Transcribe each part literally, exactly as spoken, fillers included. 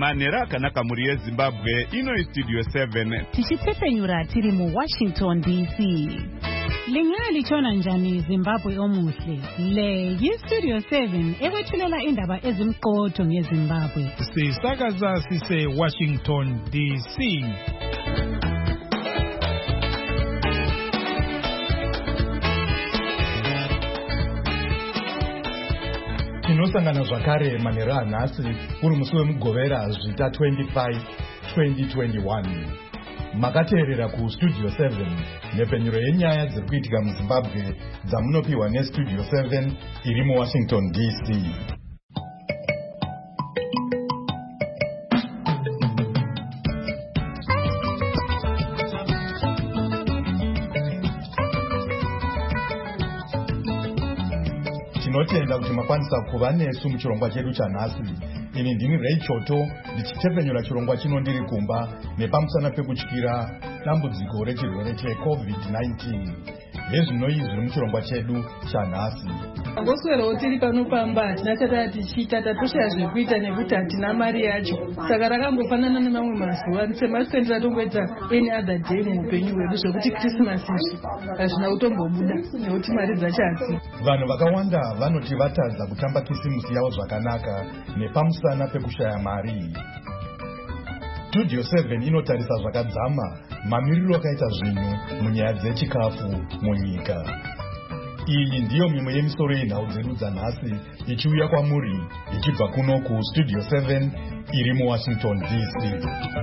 Manera kana kamuri yeZimbabwe ino Studio seven. Tichitephenyura tiri mu Washington D C. Lingali chona njani Zimbabwe omuhle. Le yi Studio seven ekwethulela indaba ezimqotho ngeZimbabwe. Sisakaza sise Washington D C. Tinosangana zvakare manera nhasi uri musi wemugovera zvita twenty-five twenty twenty-one. Makateerera ku Studio seven nepfenyuro yenyaya dziri kuitika muZimbabwe dzamunopiwa neStudio seven iri muWashington D C. Tinotenda kuti makwanisa kuva nesu muchirongwa chedu chanhasi. Ini ndini Ray Choto ndichitepfenyura chirongwa chino ndiri kumba nepamusana pekutyira dambudziko rechirwere cheCovid nineteen. Hezvino izvi zviri muchirongwa chedu chanhasi. Ngoswerawo tiri panopamba hatina chata tichiita tatoshaya zvekuita nekuti hatina mari yacho. Saka rakangofanana nemamwe mazuva semasitendera tongoita any other day muupenyu hwedu zvekuti Christmas izvi hazvina kutombobuda nekuti mari dzacho hadzina. Vanhu vakawanda vanoti vatadza kutamba Krisimusi yavo zvakanaka nepamusana pekushaya mari. Studio seven inotarisa zvakadzama mamiriro akaita zvinhu munyaya dzechikafu munyika. Iyi ndiyo mimwe yemisoro yenhau dzedu dzanhasi ichiuya kwamuri ichibva kuno ku Studio seven iri muWashington D C.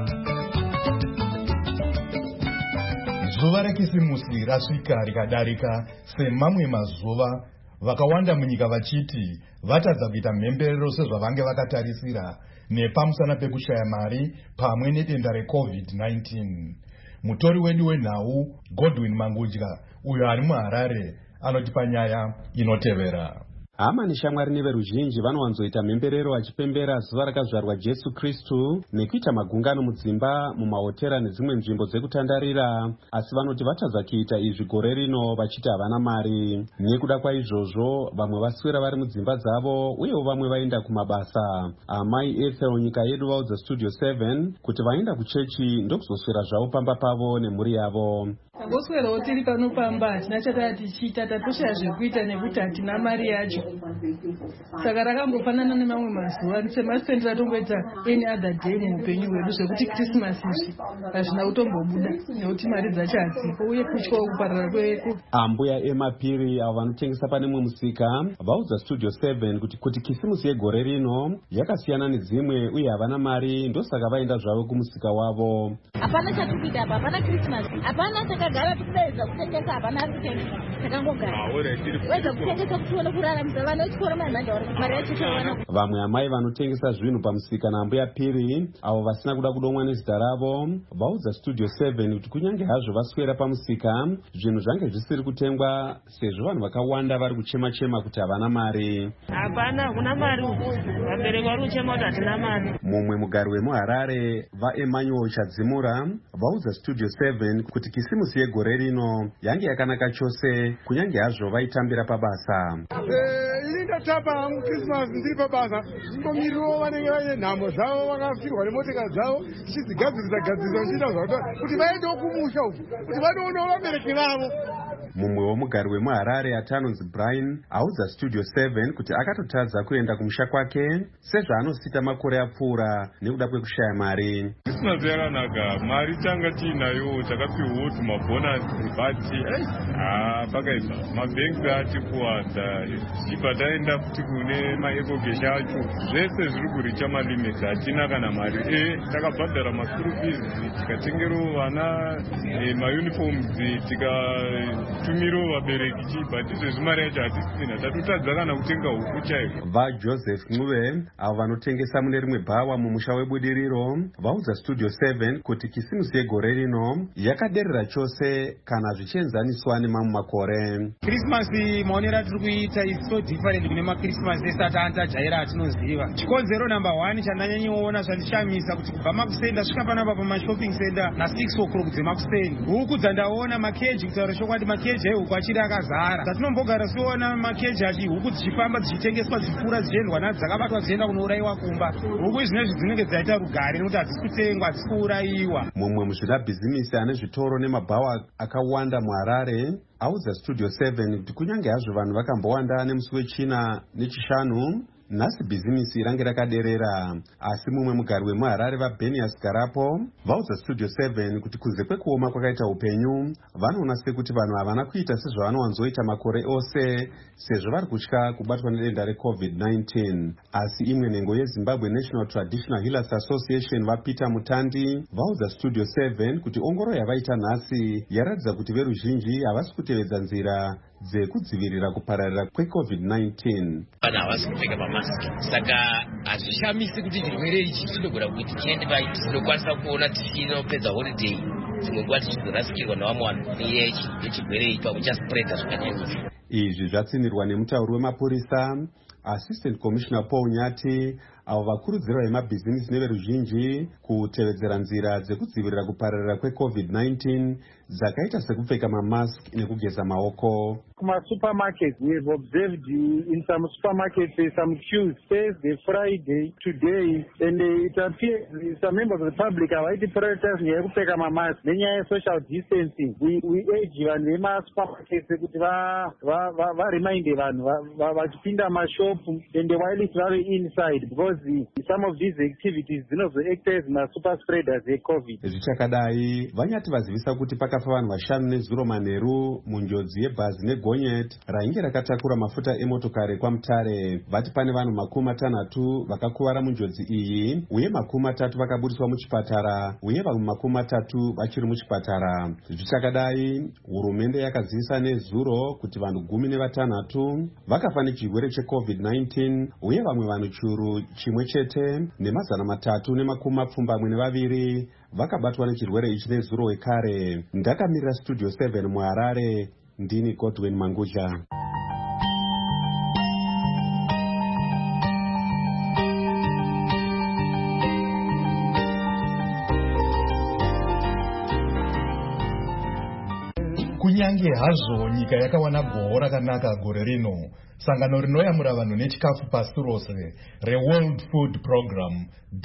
Zuva reKisimusi rasvika rikadarika semamwe mazuva, vakawanda munyika vachiti vatadza kuita mhemberero sezvavange vakatarisira nepamusana pekushaya mari pamwe nedenda reCovid nineteen. Mutori wedu wenhau Godwin Mangudya uyo ari muHarare anotipa nyaya inotevera. Hama neshamwari neveruzhinji vanowanzoita mhemberero vachipembera zuva rakazvarwa Jesu Kristu nekuita magungano mudzimba, mumahotera nedzimwe nzvimbo dzekutandarira, asi vanoti vatadza kuita izvi gore rino vachiti havana mari. Nekuda kwaizvozvo vamwe vaswera vari mudzimba dzavo uyewo vamwe vaenda kumabasa. Amai Ethel nyika yedu vaudza Studio seven kuti vaenda kuchechi ndokuzoswera zvavo pamba pavo nemhuri yavo. Ngoswerawo tiri panopamba hatina chata tichiita tatoshaya zvekuita nekuti hatina mari yacho. Saka rakangofanana nemamwe mazuva semasitendera tongoita any other day muupenyu hwedu zvekuti Christmas izvi hazvina kutombobuda nekuti mari dzacho hadzipo uye kutyawo kuparara kweku. Ambuya Emma Piri avo vanotengesa pane mumwe musika vaudza Studio seven kuti kuti Kisimusi yegore rino yakasiyana nedzimwe uye havana mari ndosaka vaenda zvavo kumusika wavo. Hapana chatikuita apa, hapana Christmas, hapana takagara tikudaiza kutengesa, hapana kutengesa, takangogara. Weza kutengesa kutoona kuraramisa vana vechikoro manhanda mari yacho chawana. Vamwe amai vanotengesa zvinhu pamusika naambuya Piri avo vasina kuda kudomwa nezita ravo vaudza Studio seven kuti kunyange hazvo vaswera pamusika zvinhu zvange zvisiri kutengwa sezvo vanhu vakawanda vari kuchema chema kuti havana mari. Hapana, hakuna mari. Vabereki vari kuchema kuti hatina mari. Mumwe mugari wemuHarare vaEmmanuel Chadzimura vaudza Studio seven kuti Kisimusi yegore rino yange yakanaka chose kunyange hazvo vaitambira pabasa. Ini ndatamba hangu Christmas ndiri pabasa, ndingomiriwo vanenge vaine nhamo dzavo vakafirwa nemoteka dzavo tichizigadzirisa gadzirisa tichiita zvakuti kuti vaendewo kumusha uku kuti vanoonawo vabereki vavo. Mumwe womugari wemuHarare atanonzi Brian audza Studio seven kuti akatotadza kuenda kumusha kwake sezvaanosita makore apfuura nekuda kwekushaya mari. Christmas yakanaka, mari tanga tiinayo, takapiwawo tumabhonasi bati ah pakaibva mabhengi ati kuwanda chibva taenda futi kune maekogesha acho zvese zviri kuricha malimiti, hatina kana mari. E takabhadhara maschool fees, tikatengerawo vana mauniforms, tikatumirawo vabereki chibva tizvezvi mari yacho hatisina, tatotadza kana kutenga huku chaiko. VaJoseph Mube avo vanotengesa mune rimwe bhawa mumusha webudiriro vaudza Studio seven kuti kisimusi yegore rino yakaderera chose kana zvichienzaniswa nemamwe makore. Krismasi maonera tiri kuita is so different kune makrismasi esati antajaira atinoziva. Chikonzero number one chandanyanyioona zvandishamisa kuti kubva makusenda svika panapa pamashopping center na six o'clock dzemakusenda huku dzandaona makeji kutaura chokwadi makeji ehuku achiri akazara. Dzatinombogara siona makeji achi huku dzichifamba dzichitengeswa dzipfuura dzichiendwa nadzo dzakabatwa dzichienda kunouraiwa kumba. Huku izvinezvi dzinenge dzaita rugare nekuti hadzisi kutengwa hadzisi kuuraiwa. Mumwe muzvinabhizimisi ane zvitoro nemabhawa akawanda muHarare audza Studio seven kuti kunyange hazvo vanhu vakambowanda nemusi wechina nechishanu, nhasi bhizimisi range rakaderera. Asi mumwe mugari wemuHarare vaBenias Garapo vaudza Studio seven kuti kunze kwekuoma kwakaita upenyu, vanoona sekuti vanhu havana kuita sezvavanowanzoita makore ose sezvo vari kutya kubatwa nedenda recovid nineteen. Asi imwe nhengo yeZimbabwe National Traditional Healers Association vaPeter Mutandi vaudza Studio seven kuti ongoro yavaita nhasi yaratidza kuti veruzhinji havasi kutevedza nzira dzekudzivirira kupararira kwecovid nineteen. Vanhu havasi kupfeka mamasiki, saka hazvishamisi kuti chirwere ichi chinogona kuti chiende paiti. Tinokwanisa kuona tichinopedza holiday dzimwe nguva tichizorasikirwa nevamwe vanhu nenyaya yechirwere ichi pakuchaspreda zvakanyanya. Izvi zvatsinirwa nemutauri wemapurisa Assistant Commissioner Paul Nyati, avo vakurudzirwa vemabhizimisi neveruzhinji kutevedzera nzira dzekudzivirira kupararira kwecovid nineteen dzakaita sekupfeka mamask nekugeza maoko. Supermarkets, we have observed in some supermarkets some queues Thursday, Friday, today, and it appears some members of the public are already prioritizing kupfeka mamask nenyaya social distancing. We we urge vanhu vemasupermarkets kuti va va va remind vanhu vachipinda mashopu and while vari inside because some of these activities dzinozoact as super spreaders ecovid. Zvichakadai vanyati vazivisa kuti pakafa vanhu vashanu nezuro manheru munjodzi yebhazi neGonyet rainge rakatakura mafuta emotokari kwaMutare. Vati pane vanhu makumi matanhatu vakakuvara munjodzi iyi uye makumi matatu vakabudiswa muchipatara uye vamwe makumi matatu vachiri muchipatara. Zvichakadai hurumende yakazivisa nezuro kuti vanhu gumi nevatanhatu vakafa nechirwere checovid nineteen uye vamwe vanhu churu chimwe chete nemazana matatu nemakumi mapfumbamwe nevaviri vakabatwa nechirwere ichi nezuro wekare. Ndakamirira Studio seven muHarare, ndini Godwin Mangudya. Kunyange hazvo nyika yakawana goho rakanaka gore rino, sangano rinoyamura vanhu nechikafu pasi rose reWorld Food Program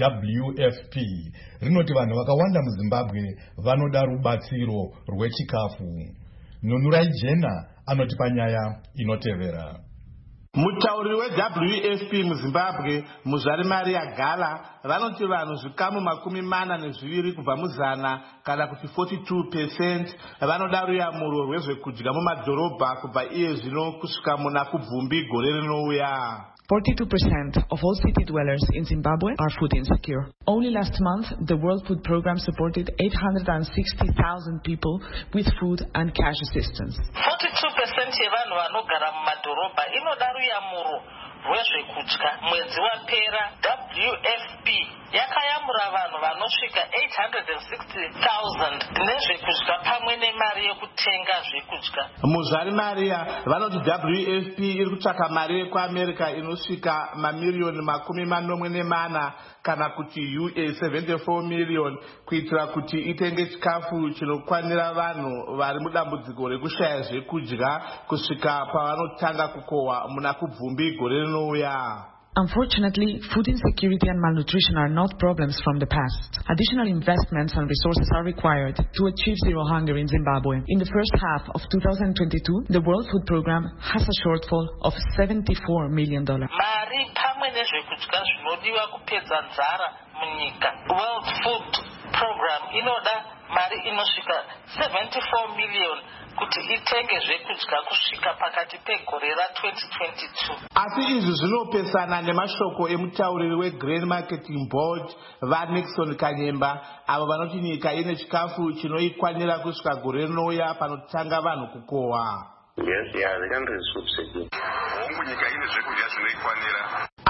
W F P rinoti vanhu vakawanda muZimbabwe vanoda rubatsiro rwechikafu. Nunurai Jena anoti panyaya inotevera. Mutauriri weW F P muZimbabwe Muzvari Maria Gala vanoti vanhu zvikamu makumi mana nezviviri kubva muzana kana kuti forty-two percent vanoda ruyamuro rwezvekudya mumadhorobha kubva iye zvino kusvika muna kubvumbi gore rinouya. forty-two percent of all city dwellers in Zimbabwe are food insecure. Only last month, the World Food Program supported eight hundred sixty thousand people with food and cash assistance. forty-two percent yevanhu vanogara mumadhorobha inoda ruyamuro rwezvekudya. Mwedzi wapera W F P yakayamura vanhu vanosvika eight hundred sixty thousand nezvekudya pamwe nemari yekutenga zvekudya. Muzvari Maria vanoti W F P iri kutsvaka mari yekuAmerica inosvika mamiliyoni makumi manomwe nemana kana kuti U S seventy-four million kuitira kuti itenge chikafu chinokwanira vanhu vari mudambudziko rekushaya zvekudya kusvika pavanotanga kukohwa muna kubvumbi gore rinouya. Unfortunately, food insecurity and malnutrition are not problems from the past. Additional investments and resources are required to achieve zero hunger in Zimbabwe. In the first half of two thousand twenty-two, the World Food Program has a shortfall of seventy-four million dollars. Mari pamwe nezvekudya zvinodiwa kupedza nzara munyika. World Food Program inoda mari inosvika seventy-four million kuti itenge zvekudya kusvika pakati pegore ra-twenty twenty-two. Asi izvi zvinopesana nemashoko emutauriri weGrain Marketing Board vaNixon Kanyemba avo vanoti nyika ine chikafu chinoikwanira kusvika gore rinouya panotanga vanhu kukohwa. Yes, yeah, the country is food secure. Hongu nyika ine zvekudya zvinoikwanira.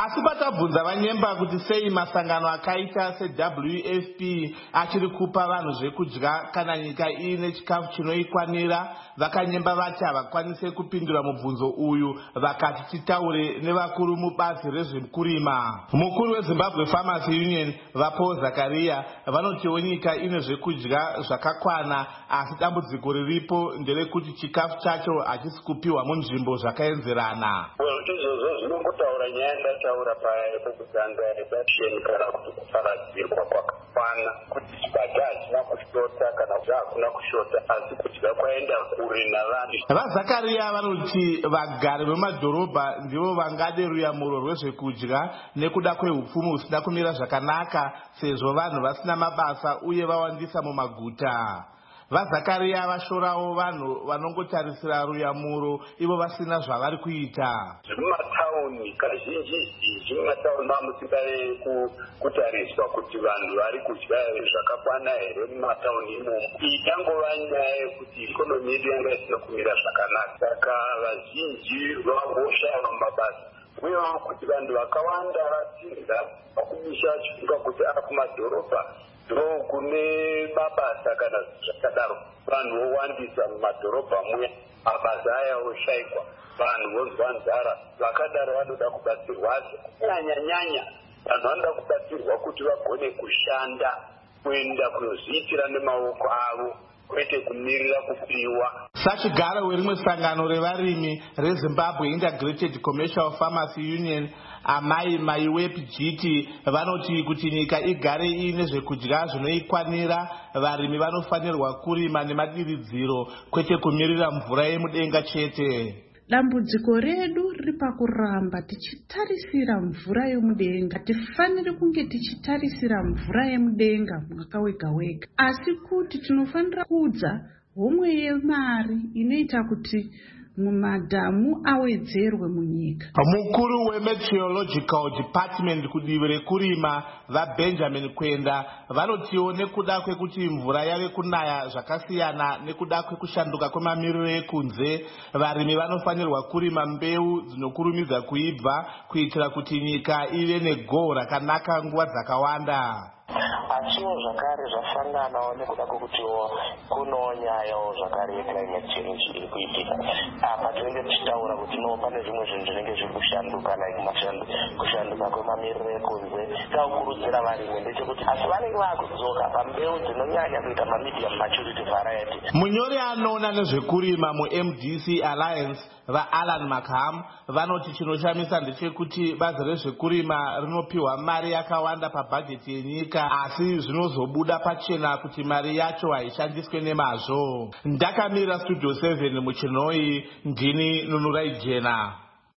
asi patabvunza vanyemba kuti sei masangano akaita seW F P achiri kupa vanhu zvekudya kana nyika iine chikafu chinoikwanira, vakanyemba vati havakwanise kupindura mubvunzo uyu, vakati titaure nevakuru mubazi rezvekurima. Mukuru weZimbabwe Farmers Union Vapo Zakaria vanotiwo nyika ine zvekudya zvakakwana, asi dambudziko riripo nderekuti chikafu chacho hachisi kupiwa munzvimbo zvakaenzerana. Izvozvo zvinongotaura nyaya ndataura pekutanga reduction kana kuti kuparadzirwa kwakakwana, kuti chibata hachina kushota kana kuti hakuna kushota, asi kudya kwaenda kure navanhu. VaZakaria vanoti vagari vemadhorobha ndivo vangade ruyamuro rwezvekudya nekuda kwehupfumi husina kumira zvakanaka, sezvo vanhu vasina mabasa uye vawandisa mumaguta. VaZakaria vashorawo vanhu vanongotarisira ruyamuro ivo vasina zvavari kuita. Zvemumatauni kazhinji zhinji mumatauni mamusingade kutariswa kuti vanhu vari kudya zvakakwana here mumatauni imomo. Itangova nyaya yekuti ikonomi yedu yanga isina kumira zvakanaka, saka vazhinji vangoshaya mabasa uye kuti vanhu vakawanda vatinza vakumisha vachifunga kuti ari kumadhorobha ndo kune mabasa kana zvakadaro, vanhu vowandisa mumadhorobha muya, mabasa aya oshayikwa, vanhu vozwa nzara, vakadaro vanoda kubatsirwa. Asi kunyanya-nyanya vanhu vanoda kubatsirwa kuti vagone kushanda, kuenda kunozviitira nemaoko avo, kwete kumirira kupiwa. Sachigaro werimwe sangano revarimi reZimbabwe Integrated Commercial Farmers Union, Amai Maiwep Jiti, vanoti kuti nyika igare ine zvekudya zvinoikwanira, varimi vanofanirwa kurima nemadiridziro, kwete kumirira mvura yemudenga chete. Dambudziko redu riri pakuramba tichitarisira mvura yemudenga. Tifanire kunge tichitarisira mvura yemudenga mwaka wega wega, asi kuti tinofanira kudza homwe yemari inoita kuti mumadhamu awedzerwe munyika. Mukuru weMeteorological Department kudivi rekurima vaBenjamin Kwenda vanotiwo nekuda kwekuti mvura yave kunaya zvakasiyana nekuda kwekushanduka kwemamiriro ekunze, varimi vanofanirwa kurima mbeu dzinokurumidza kuibva kuitira kuti nyika ive negohwo rakanaka nguva dzakawanda. Achiwo zvakare zvasanganawo nekuda kwekutiwo kunowo nyayawo zvakare yeclimate change iri kuitika. Apa tinenge tichitaura kuti no pane zvimwe zvinhu zvinenge zviri kushanduka, like kushanduka kwemamiriro ekunze. Taukurudzira varimi ndechekuti asi vanenge vaakudzoka pambeu dzinonyanya kuita mamedium maturity variety. Munyori anoona nezvekurima muM D C Alliance vaAlan Mackham vanoti chinoshamisa ndechekuti bazi rezvekurima rinopiwa mari yakawanda pabhajeti yenyika, asi zvinozobuda pachena kuti mari yacho haishandiswe nemazvo. Ndakamira Studio seven muChinoi, ndini Nunurai Jena.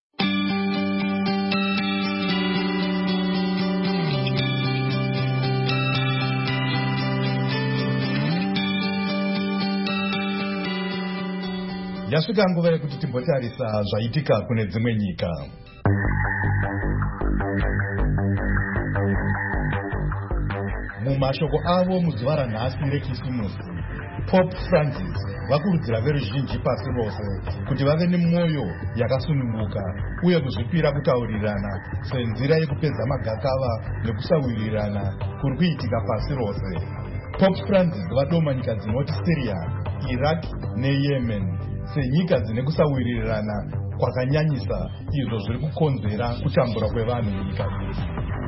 Yasvika nguva yekuti timbotarisa zvaitika kune dzimwe nyika. Mumashoko avo muzuva ranhasi rekisimusi, Pope Francis vakurudzira veruzhinji pasi rose kuti vave nemwoyo yakasununguka uye kuzvipira kutaurirana senzira yekupedza magakava nekusawirirana kuri kuitika pasi rose. Pope Francis vadoma nyika dzinoti Syria, Iraq neYemen senyika dzine kusawirirana kwakanyanyisa, izvo zviri kukonzera kutambura kwevanhu munyika idzi.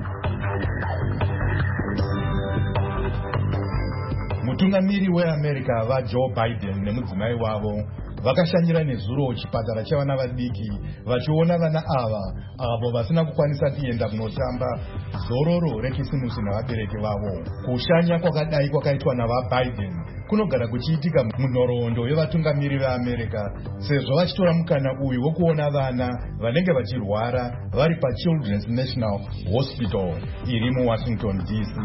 Mutungamiri weAmerica vaJoe Biden nemudzimai wavo vakashanyira nezuro chipatara chavana vadiki vachiona vana ava avo vasina kukwanisa kuenda kunotamba zororo rekisimusi navabereki vavo. Kushanya kwakadai kwakaitwa navaBiden kunogara kuchiitika munhoroondo yevatungamiri veAmerica, sezvo vachitora mukana uyu wokuona vana vanenge vachirwara vari paChildren's National Hospital iri muWashington D C.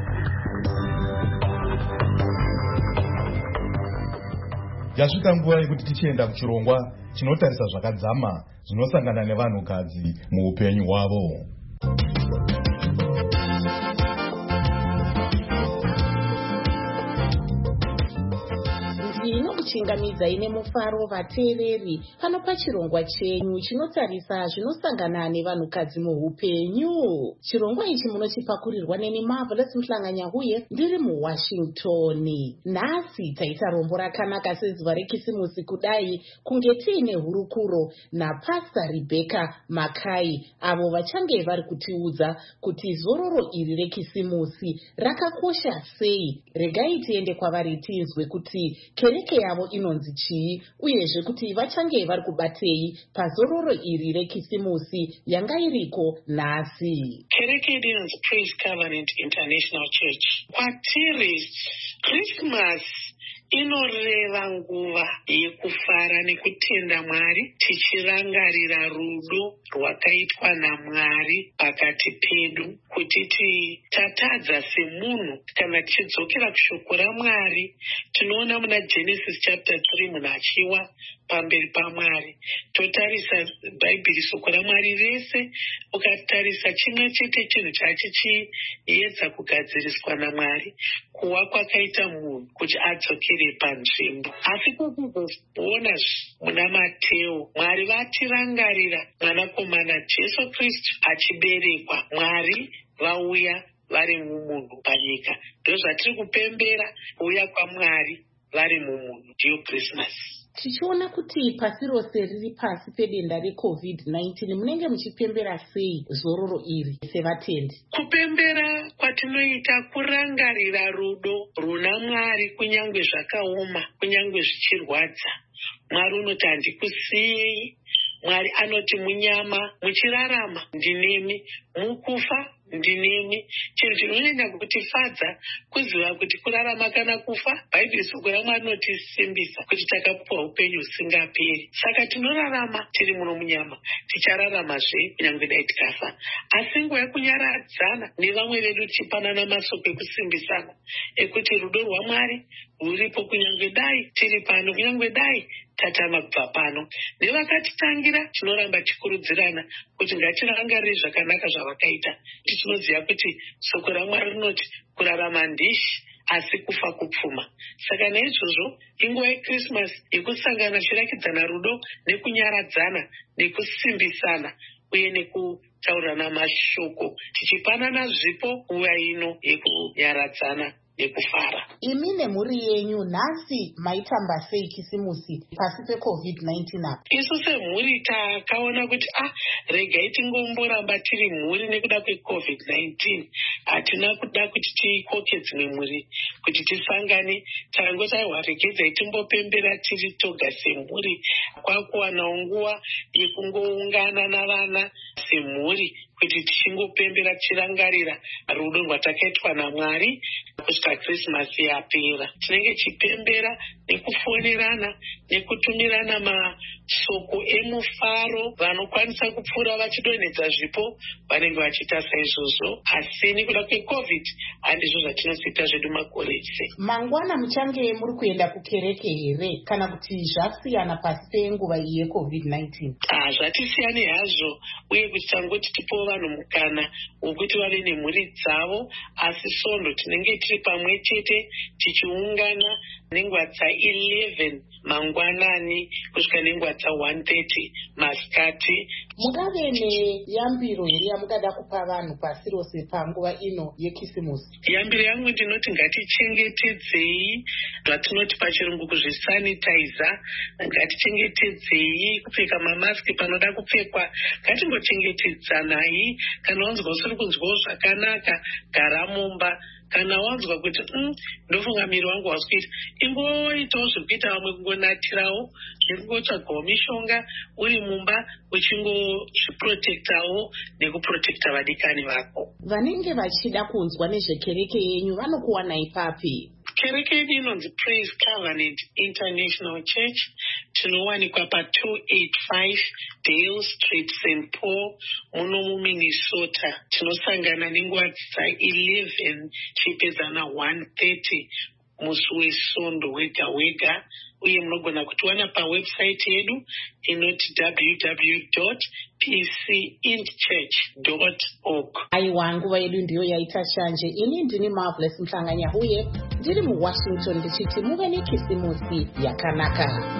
Yasvika nguva yekuti tichienda kuchirongwa chinotarisa zvakadzama zvinosangana nevanhukadzi muupenyu hwavo. kuchingamidzai nemufaro vateereri pano pachirongwa chenyu chinotarisa zvinosangana nevanhukadzi muupenyu. Chirongwa ichi munochipakurirwa neni Marvelous Mhlanganyahuye ndiri muWashington. Nhasi taita rombo rakanaka sezuva rekisimusi kudai kunge tiine hurukuro naPastor Rebecca Makai avo vachange vari kutiudza kuti zororo iri rekisimusi rakakosha sei. Regai tiende kwavari tinzwe kuti kereke yavo inonzi chii uyezve kuti vachange vari kubatei pazororo iri rekisimusi yanga iriko nhasi. Kereke inonzi Praise Covenant International Church. Kwatiri Christmas inoreva nguva yekufara nekutenda Mwari, tichirangarira rudo rwakaitwa naMwari pakati pedu, kuti tatadza semunhu kana tichidzokera kushoko raMwari. Tinoona muna Genesis chapter three munhu achiwa pamberi paMwari. Totarisa Bhaibheri, shoko raMwari rese, ukatarisa chimwe chete chinhu chachichiedza kugadziriswa naMwari, kuwa kwakaita munhu kuti adzokere panzvimbo. Asi kukuzoona muna Mateo, Mwari vatirangarira mwanakomana Jesu Kristu achiberekwa. Mwari vauya vari mumunhu panyika. Ndozvatiri kupembera, kuuya kwaMwari vari mumunhu, ndiyo Christmas. Tichiona kuti pasi rose riri pasi pedenda recovid nineteen munenge muchipembera sei zororo iri sevatendi? Kupembera kwatinoita kurangarira rudo runa Mwari kunyange zvakaoma, kunyange zvichirwadza. Mwari unoti handikusiyei. Mwari anoti munyama muchirarama ndinemi, mukufa ndinemi. Chinhu chinonyanya kutifadza kuziva kuti kurarama kana kufa, Bhaibheri shoko raMwari rinotisimbisa kuti takapiwa upenyu husingaperi. Saka tinorarama tiri muno munyama, tichararamazve kunyange dai tikafa. Asi nguva yekunyaradzana nevamwe vedu tichipanana masoko ekusimbisana ekuti rudo rwaMwari ruripo kunyange dai tiri pano, kunyange dai tatama kubva pano. Nevakatitangira tinoramba tikurudzirana kuti ngatirangarire zvakanaka zvavakaita. Tinoziva kuti soko raMwari rinoti kurarama ndishi asi kufa kupfuma. Saka naizvozvo inguva yeChristmas yekusangana tichirakidzana rudo nekunyaradzana nekusimbisana uye nekutaurirana mashoko, tichipanana zvipo nguva ino yekunyaradzana nekufara. Imi nemhuri yenyu nhasi maitamba sei kisimusi pasi pecovid nineteen apa? Isu semhuri takaona kuti ah regai tingomboramba tiri mhuri nekuda kwecovid nineteen. Hatina kuda kuti tikoke dzimwe mhuri kuti tisangane. Takangoti aiwa regedzai timbopembera tiri toga semhuri. Kwakuwanawo nguva yekungoungana navana semhuri kuti tichingopembera tichirangarira rudo rwatakaitwa naMwari kusvika Christmas yapera. Tinenge tichipembera nekufonerana nekutumirana masoko emufaro. Vanokwanisa kupfuura vachidonhedza zvipo vanenge vachiita saizvozvo. Asi nekuda kwecovid handizvo zvatinoziita zvedu makore ese. Mangwana muchange muri kuenda kukereke here kana kuti zvasiyana pasi penguva iyi yecovid nineteen? Ah, zvatisiyane hazvo, uye kuti tangoti tipowo vanhu mukana wokuti vave nemhuri dzavo. Asi svondo tinenge tiri pamwe chete tichiungana nenguva dzaeleven mangwanani kusvika nenguva dzaone thirty masikati. Mungave neyambiro here yamungada kupa vanhu pasi rose panguva ino yekisimusi? Yambiro yangu ndinoti ngatichengetedzei zvatinoti pachirungu kuzvisanitiza. Ngatichengetedzei kupfeka mamaski panoda kupfekwa. Ngatingochengetedzanai. Kana wanzwa usiri kunzwawo zvakanaka, gara mumba. Kana wanzwa kuti mm, ndofunga miri wangu wasikuita, imboitawo zvekuita vamwe kungonatirawo nekungotsvagawo mishonga uri mumba uchingozviprotektawo nekuprotekta vadikani vako. Vanenge vachida kunzwa nezvekereke yenyu vanokuwanai papi? Kereke yedu inonzi Praise Covenant International Church. Tinowanikwa pa two eighty-five Dale Street, Saint Paul, muno muMinnesota. Tinosangana nenguva dzaeleven chipedza na one thirty musi wesondo wega wega, uye munogona kutiwana pawebsite yedu inoti w w w dot p c int church dot org. aiwa, nguva yedu ndiyo yaita shanje. ini ndini Marvelous Mhlanganyahuye, ndiri muwashington ndichiti muve nekisimusi yakanaka.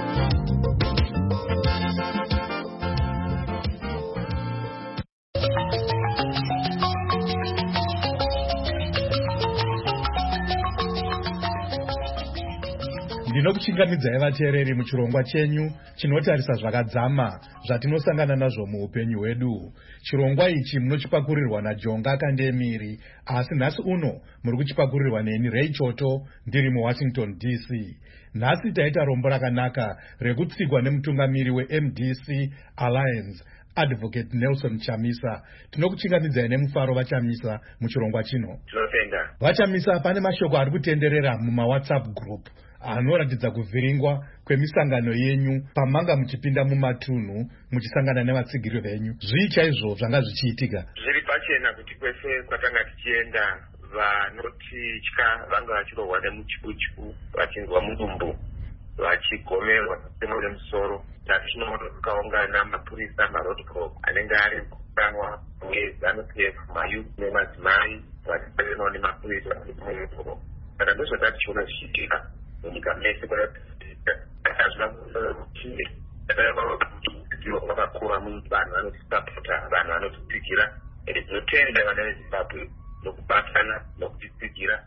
Ndinokuchingamidzai vateereri muchirongwa chenyu chinotarisa zvakadzama zvatinosangana nazvo muupenyu hwedu. Chirongwa ichi munochipakurirwa naJonga Kandemiri, asi nhasi uno muri kuchipakurirwa neni Ray Choto ndiri muWashington D C. Nhasi taita rombo rakanaka rekutsigwa nemutungamiri weM D C Alliance, Advocate Nelson Chamisa. Tinokuchingamidzai nemufaro vachamisa muchirongwa chino. Tinotenda. Vachamisa, pane mashoko ari kutenderera mumaWhatsApp group anoratidza kuvhiringwa kwemisangano yenyu pamanga muchipinda mumatunhu muchisangana nevatsigiri venyu. Zvii chaizvo zvanga zvichiitika? Zviri pachena kuti kwese kwatanga tichienda vanotitya vanga vachirohwa nemuchiputyu, vachinzwa mudumbu, vachigomerwa semo nemusoro. Tachinoona tukaungana mapurisa, maroad block anenge ari kukanwa nezanu P F, mayuth nemadzimai vachipatanawo nemapurisa nemunyepuro. Saka ndozvatati tichiona zvichiitika munyika mese vakakura vanhu vanotisapota, vanhu vanotitsigira. Tinotenda vana veZimbabwe nokubatana nokutitsigira.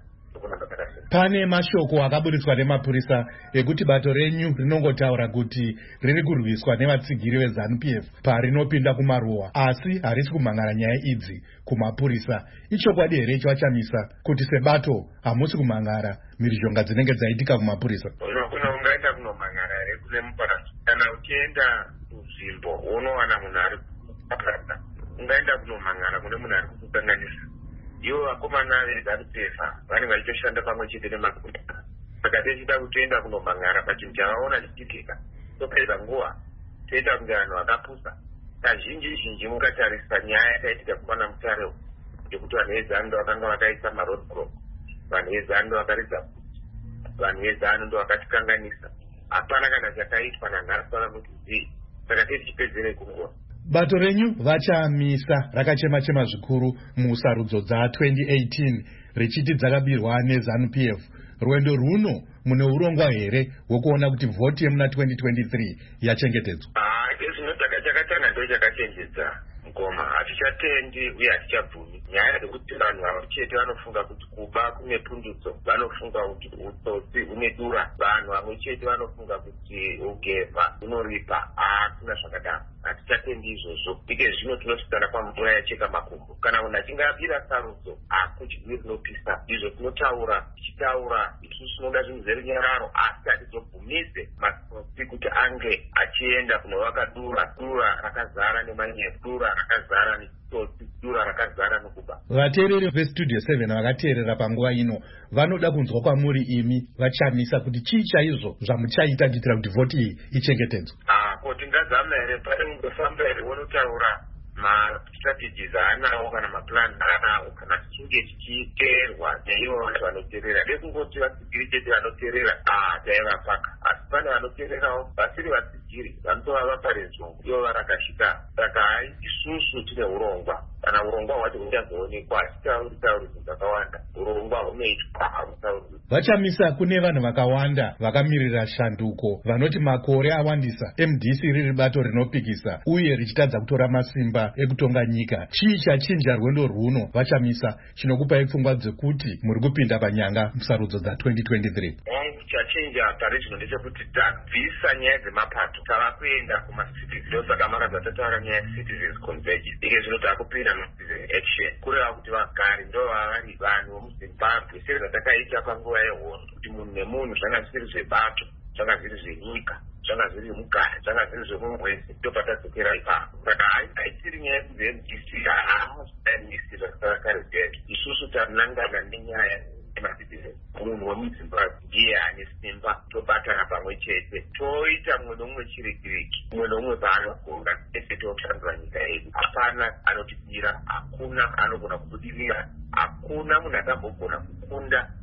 Pane mashoko akaburitswa nemapurisa ekuti bato renyu rinongotaura kuti riri kurwiswa nevatsigiri vezanu P F parinopinda kumaruwa, asi harisi kumhangara nyaya idzi kumapurisa. Ichokwadi here Vachamisa kuti sebato hamusi kumhangara mhirizhonga dzinenge dzaitika kumapurisa? Ungaenda kunomhangara here kune muparasi? Kana uchienda kunzvimbo unowana munhu ari kuparasa, ungaenda kunomhangara kune munhu ari kukukanganisa. Ivo vakomana vezanu P F vanenge vachitoshanda pamwe chete nemapurisa. Saka tichida kutoenda kunomhangara pachinhu chavaona chichiitika, topedza nguva toita kunge vanhu vakapusa. Kazhinji zhinji mukatarisa nyaya yakaitika kumana Mutare yekuti vanhu vezanu vakanga vakaisa maroad block, vanhu vezanu vakaridza kuti, vanhu vezanu ndo vakatikanganisa. Hapana kana chakaitwa nanhasi kuti zii. Saka tichipedzere kunguva. Bato renyu Vachamisa rakachema-chema zvikuru musarudzo dza twenty eighteen richiti dzakabirwa nezanu P F. Rwendo runo mune urongwa here hwekuona kuti vhoti yemuna twenty twenty-three yachengetedzwa? Ah, zvinotaka chakatanga ndo chakachenjedza mukoma. Hatichatendi uye hatichabvumi nyaya dzekuti vanhu ava chete vanofunga kuti kuba kune pundutso, vanofunga kuti utsotsi une dura, vanhu vamwe chete vanofunga kuti ugevha unoripa. Hakuna zvakadaro, hatichatendi izvozvo. Ike zvino tinosvikana pamvura yacheka makumbo. Kana munhu achinge apira sarudzo hakuchidwi rinopisa. Izvo tinotaura tichitaura isusu tinoda zvinhu zverunyararo, asi hatizobvumise matsotsi kuti ange achienda kunovaka dura, dura rakazara nemanyepo, dura rakazara netsotsi, dura rakazara nokuba. Vateereri veStudio seven vakateerera panguva ino vanoda kunzwa kwamuri imi Vachamisa kuti chii chaizvo zvamuchaita kuitira kuti vhoti iyi ichengetedzwe. Ah, kuti ngazama here pane mungofamba here wonotaura mastrategies aanawo kana maplan aanawo kana chichinge chichiteerwa neivo vanhu vanoteerera. Dekungoti vatsigiri chete vanoteerera, ah taivapaka. Asi pane vanoteererawo vasiri vatsigiri vanotova vaparenzungu, ivo varakashika. Saka hai isusu tine urongwa. Kana urongwa hwacho huchazoonekwa, hachitauri tauri zvinhu zvakawanda. Urongwa hunoitwa hautauri. Vachamisa, kune vanhu vakawanda vakamirira shanduko vanoti makore awandisa M D C riri bato rinopikisa uye richitadza kutora masimba ekutonga nyika. Chii chachinja rwendo rwuno Vachamisa chinokupai pfungwa dzekuti muri kupinda panyanga musarudzo dza twenty twenty-three? Chachinja pari zvino ndechekuti tabvisa nyaya dzemapato, tava kuenda kumacitizen. Ndosaka maradza tataura nyaya yecitizens convergence. Ike zvino takupinda mucitizen action, kureva kuti vagari ndo vavari vanhu vemuZimbabwe sezvatakaita panguva yehondo, kuti munhu nemunhu zvanga zvisiri zvebato, zvanga zviri zvenyika, zvanga zviri mugari, zvanga zviri zvemumwezi. Ndopatadzokera ipapo. Saka haitiri nyaya yekuti M D C haamuzvidainisi zvakakare zedu. Isusu tanangana nenyaya yemacitizen. Munhu wemuZimbabwe ndiye ane simba, tobatana pamwe chete, toita mumwe nomumwe chirikiriki, mumwe nomumwe paanogona, ese toshandura nyika yedu. Hapana anotibira, hakuna anogona kubudirira, hakuna munhu akambogona kukunda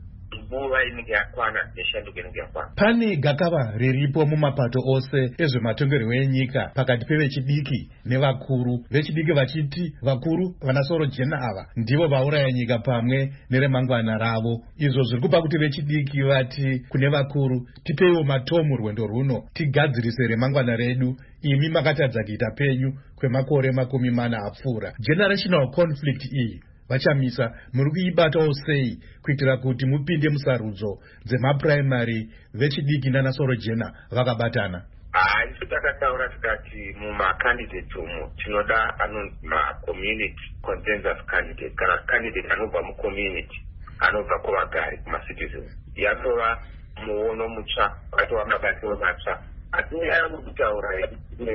nguva inenge yakwana neshanduko inenge yakwana. Pane gakava riripo mumapato ose ezvematongerwo enyika pakati pevechidiki nevakuru. Vechidiki vachiti vakuru vanasoro jena ava ndivo vauraya nyika pamwe neremangwana ravo. Izvo zviri kupa kuti vechidiki vati kune vakuru, tipeiwo matomu rwendo runo tigadzirise remangwana redu, imi makatadza kuita penyu kwemakore makumi mana apfuura. Generational conflict iyi vachamisa muri kuibatawo sei kuitira kuti mupinde musarudzo dzemapuraimari vechidiki nanasoro jena vakabatana? Isu takataura tikati mumacandidates umu tinoda anonzi macommunity consensus candidate kana candidate anobva mucommunity, anobva kuvagari kumacitizens. Yatova muono mutsva, atova mabatiro matsva, asi nyaya muri kutaura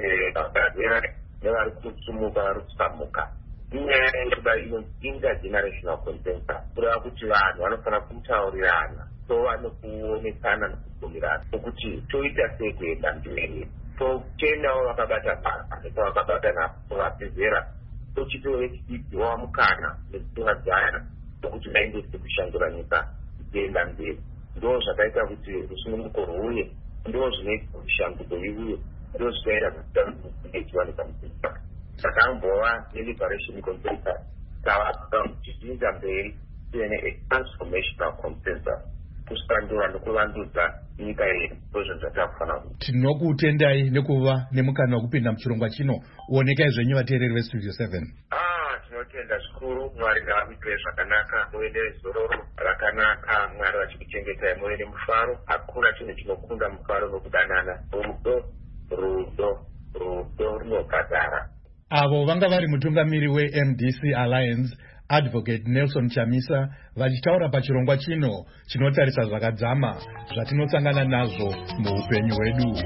nevari kusumuka vari kusamuka inyaya inoda intergenerational consensus, kureva kuti vanhu vanofanira kutaurirana, tova nekuonekana nekubvumirana kuti toita sei kuenda mberi, totendawo vakabata basa vakabata vapezera, tochitiwo vechidiki wamukana nekutongadzana nokuti vaendese kushandura nyika ichienda mberi. Ndo zvakaita kuti rusununguko rwuye, ndo zvinoita kuti shanduko iuye, ndo zvikaita kuti ichiwanika munyika. Takambova neliberation consensus, tava tichiinda mberi tiine a-transformational consensus, kusandura nekuvandudza nyika yedu. Ndozvo zvatakufanira kuti. Tinokutendai nekuva nemukana wekupinda muchirongwa chino. Uonekai zvenyu vateereri vestudio seven. Ah, tinotenda zvikuru. Mwari ngavakuitirei zvakanaka, muve nezororo rakanaka, Mwari vachikuchengetai muve nemufaro. Hakuna chinhu chinokunda mufaro nokudanana. Rudo, rudo, rudo runobhadhara. Avo vanga vari mutungamiri we-M D C Alliance, Advocate Nelson Chamisa, vachitaura pachirongwa chino chinotarisa zvakadzama zvatinosangana nazvo muupenyu hwedu.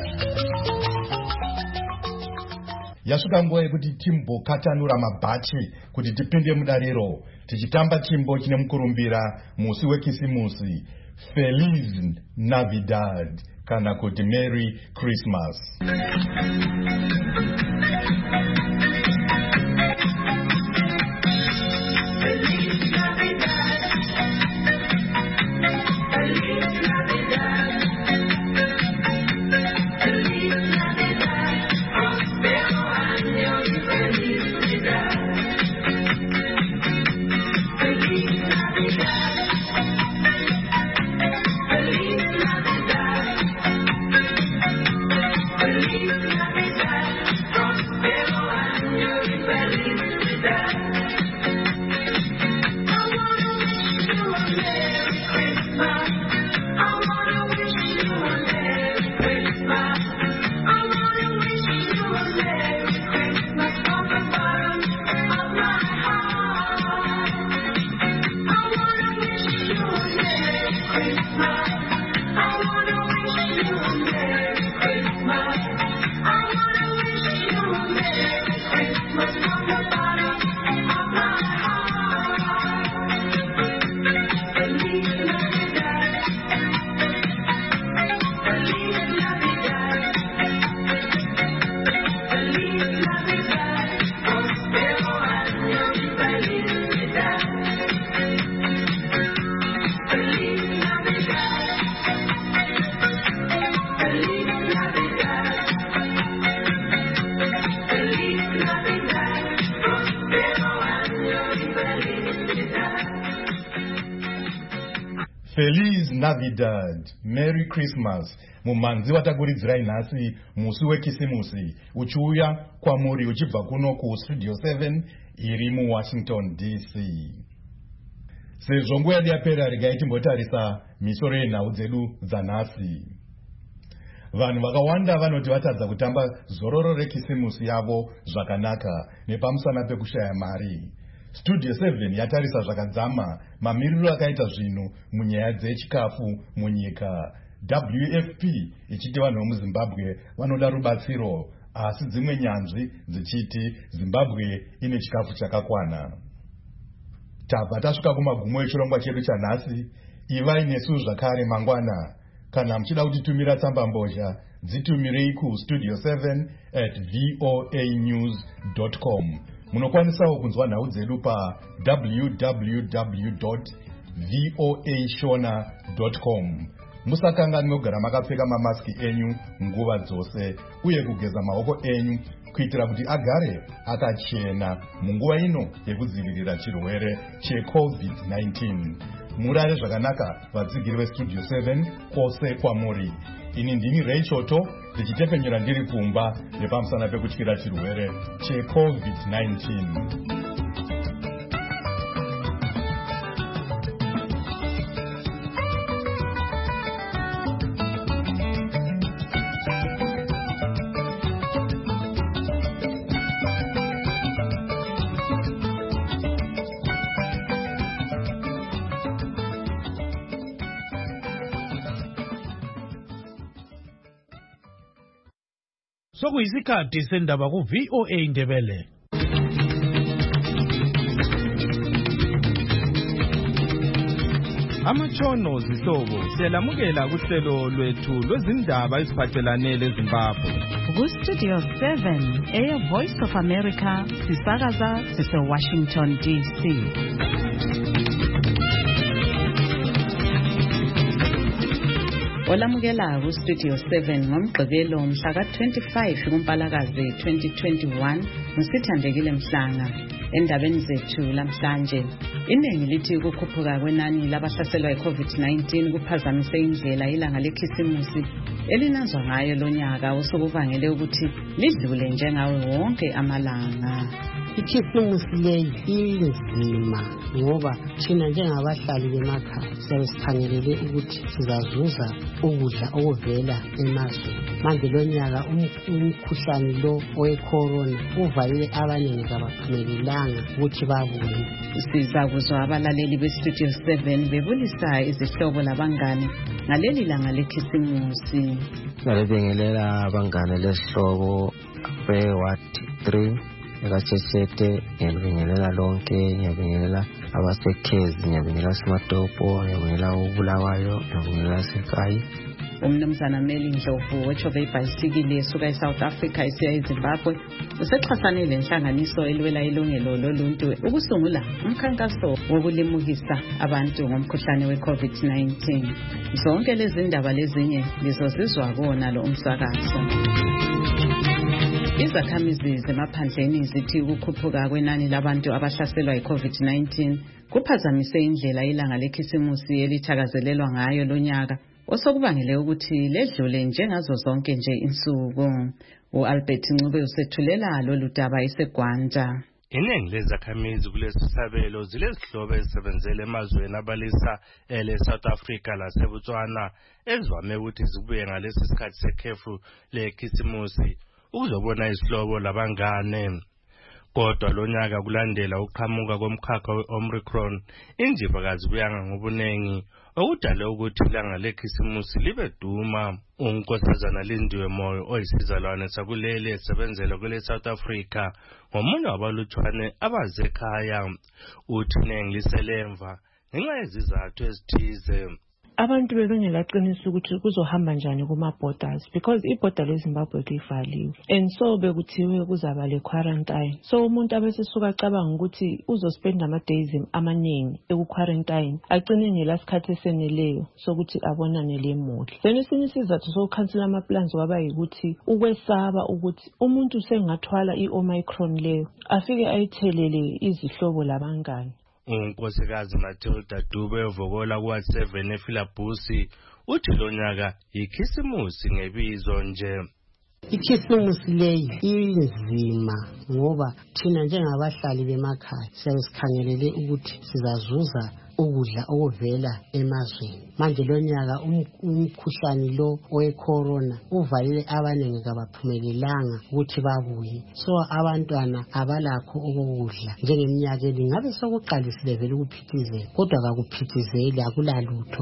Yasvika nguva yekuti timbokatanura mabhachi kuti tipinde mudariro, tichitamba chimbo chine mukurumbira musi wekisimusi, Feliz Navidad kana kuti Merry Christmas. Feliz Navidad, Merry Christmas. Mumanzi watakuridzirai nhasi musi wekisimusi uchiuya kwamuri uchibva kuno kustudio seven iri muWashington D C. Sezvo nguva yedu yapera, regai timbotarisa misoro yenhau dzedu dzanhasi. Vanhu vakawanda vanoti vatadza kutamba zororo rekisimusi yavo zvakanaka nepamusana pekushaya mari. Studio seven yatarisa zvakadzama mamiriro akaita zvinhu munyaya dzechikafu munyika. W F P ichiti vanhu vemuZimbabwe vanoda rubatsiro, asi dzimwe nyanzvi dzichiti Zimbabwe ine chikafu chakakwana. Tabva tasvika kumagumo echirongwa chedu chanhasi. Ivai nesu zvakare mangwana. Kana muchida kutitumira tsamba mbozha, dzitumirei ku studio seven at voa news dot com. Munokwanisawo kunzwa nhau dzedu pa w w w dot voa shona dot com. Musakangani kugara makapfeka mamaski enyu nguva dzose uye kugeza maoko enyu kuitira kuti agare akachena munguva ino yekudzivirira chirwere checovid nineteen. Murare zvakanaka vadzigiri vestudio seven kwose kwamuri. Ini ndini Ray Choto ndichitepfenyera ndiri kumba nepamusana pekutyira chirwere checovid nineteen. Sokuyisikhathi sendaba ku V O A Ndebele. Amatshono zihlobo siyalamukela kuhlelo lwethu lwezindaba eziphathelane leZimbabwe. Ku Studio seven, Air Voice of America, sisakaza sise Washington D C. Olamukela ku Studio seven ngomgqibelo mhla ka twenty-five kuMpalakazi twenty twenty-one ngusithandekile Mhlanga. Endabeni zethu lamhlanje, iningi lithi ukukhuphuka kwenani labahlaselwa yi-COVID nineteen kuphazamise indlela ilanga lekhisimusi elinazwa ngayo lonyaka osokuvangele ukuthi lidlule njengawo wonke amalanga. Ikhisimusi leyi inzima ngoba thina njengabahlali bemakhaya siyabe sikhangelele ukuthi sizazuza ukudla okuvela emazweni. Manje lonyaka umkhuhlane lo owe-corona uvalile abaningi kabaphumelelanga ukuthi babuye. Sizakuzwa abalaleli beStudio seven bebulisa izihlobo labangane ngaleli langa lekhisimusi. Ngalibingelela abangane lesihlobo be-Ward three ekachesete, ngiyabingelela lonke, ngiyabingelela abasekhezi, ngiyabingelela Simatopo, ngiyabingelela uBulawayo, ngiyabingelela Sekai. Umnumzana Meli Ndlovu wetshove ibhayisikili esuka eSouth Africa isiya eZimbabwe usexhasanile inhlanganiso elwela ilungelo loluntu ukusungula umkhankaso wokulimukisa abantu ngomkhuhlane we-COVID nineteen. Zonke lezi ndaba lezinye lizozizwa kona lo umsakazo. Izakhamizi zemaphandleni zithi ukukhuphuka kwenani labantu abahlaselwa yi-COVID nineteen kuphazamise indlela ilanga lekhisimusi elithakazelelwa ngayo lonyaka osokubangele ukuthi ledlule njengazo zonke nje insuku. U-Albert Ncube usethulela lolu daba eseGwanda. Iningi lezakhamizi kulesi sabelo zilezihlobo ezisebenzele emazweni abalisa ele South Africa laseBotswana ezivame ukuthi zibuye ngalesi sikhathi sekhefu lekhisimusi ukuzobona isihlobo labangane. Kodwa lonyaka kulandela uqhamuka komkhakha we-Omicron, injibakazi kuyanga ngobunengi okudale ukuthi ilanga lekhisimusi libe duma. Unkosazana Lindiwe Moyo oyisizalwane sakuleli esebenzela kule South Africa ngomunye wabalutshwane abazekhaya uthi iningi liselemva ngenxa yezizathu ezithize. Abantu bebengekaqinisa ukuthi kuzohamba njani kuma borders because iborder leZimbabwe livaliwe and so bekuthiwe kuzaba le quarantine. So umuntu abesesuka acabanga ukuthi uzospend ama days amaningi eku quarantine agcine ngelasikhathi eseneleyo sokuthi abonane lemuli. Then esinye isizathu sokukhansela ama plans kwaba yikuthi ukwesaba ukuthi umuntu sengathwala iOmicron leyo afike ayithelele izihlobo labangane. Unkosikazi Matilda Dube evokola kwa seven eFilabusi uthi lonyaka ikhisimusi ngebizo nje. Ikhisimusi leyi inzima ngoba thina njengabahlali bemakhaya siyabe sikhangelele ukuthi sizazuza ukudla okuvela emazweni. Manje lonyaka umkhuhlane lo owe-corona uvalile abaningi kabaphumelelanga ukuthi babuye. So abantwana abalakho okudla njengeminyaka elingabe sokuqalisile vele ukuphithizela kodwa kakuphithizeli akulalutho.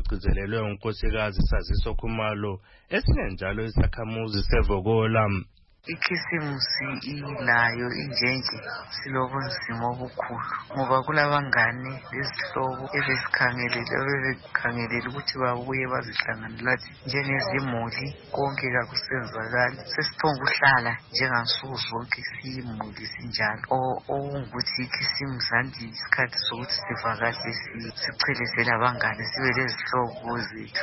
Okugcizelelwe unkosikazi Saziso Khumalo esinenjalo isakhamuzi sevokola. Ikhisimusi ilayo injenje silobunzima obukhulu ngoba kulabangane lezihlobo ebesikhangelele ebebekhangelele ukuthi babuye bazihlanganele lathi njengezimuli konke kakusenzakali sesithonga uhlala njengansuku zonke siyimuli sinjalo okungukuthi ikhisimusi anti isikhathi sokuthi sivakashe sichelesele abangane sibe lezihlobo zethu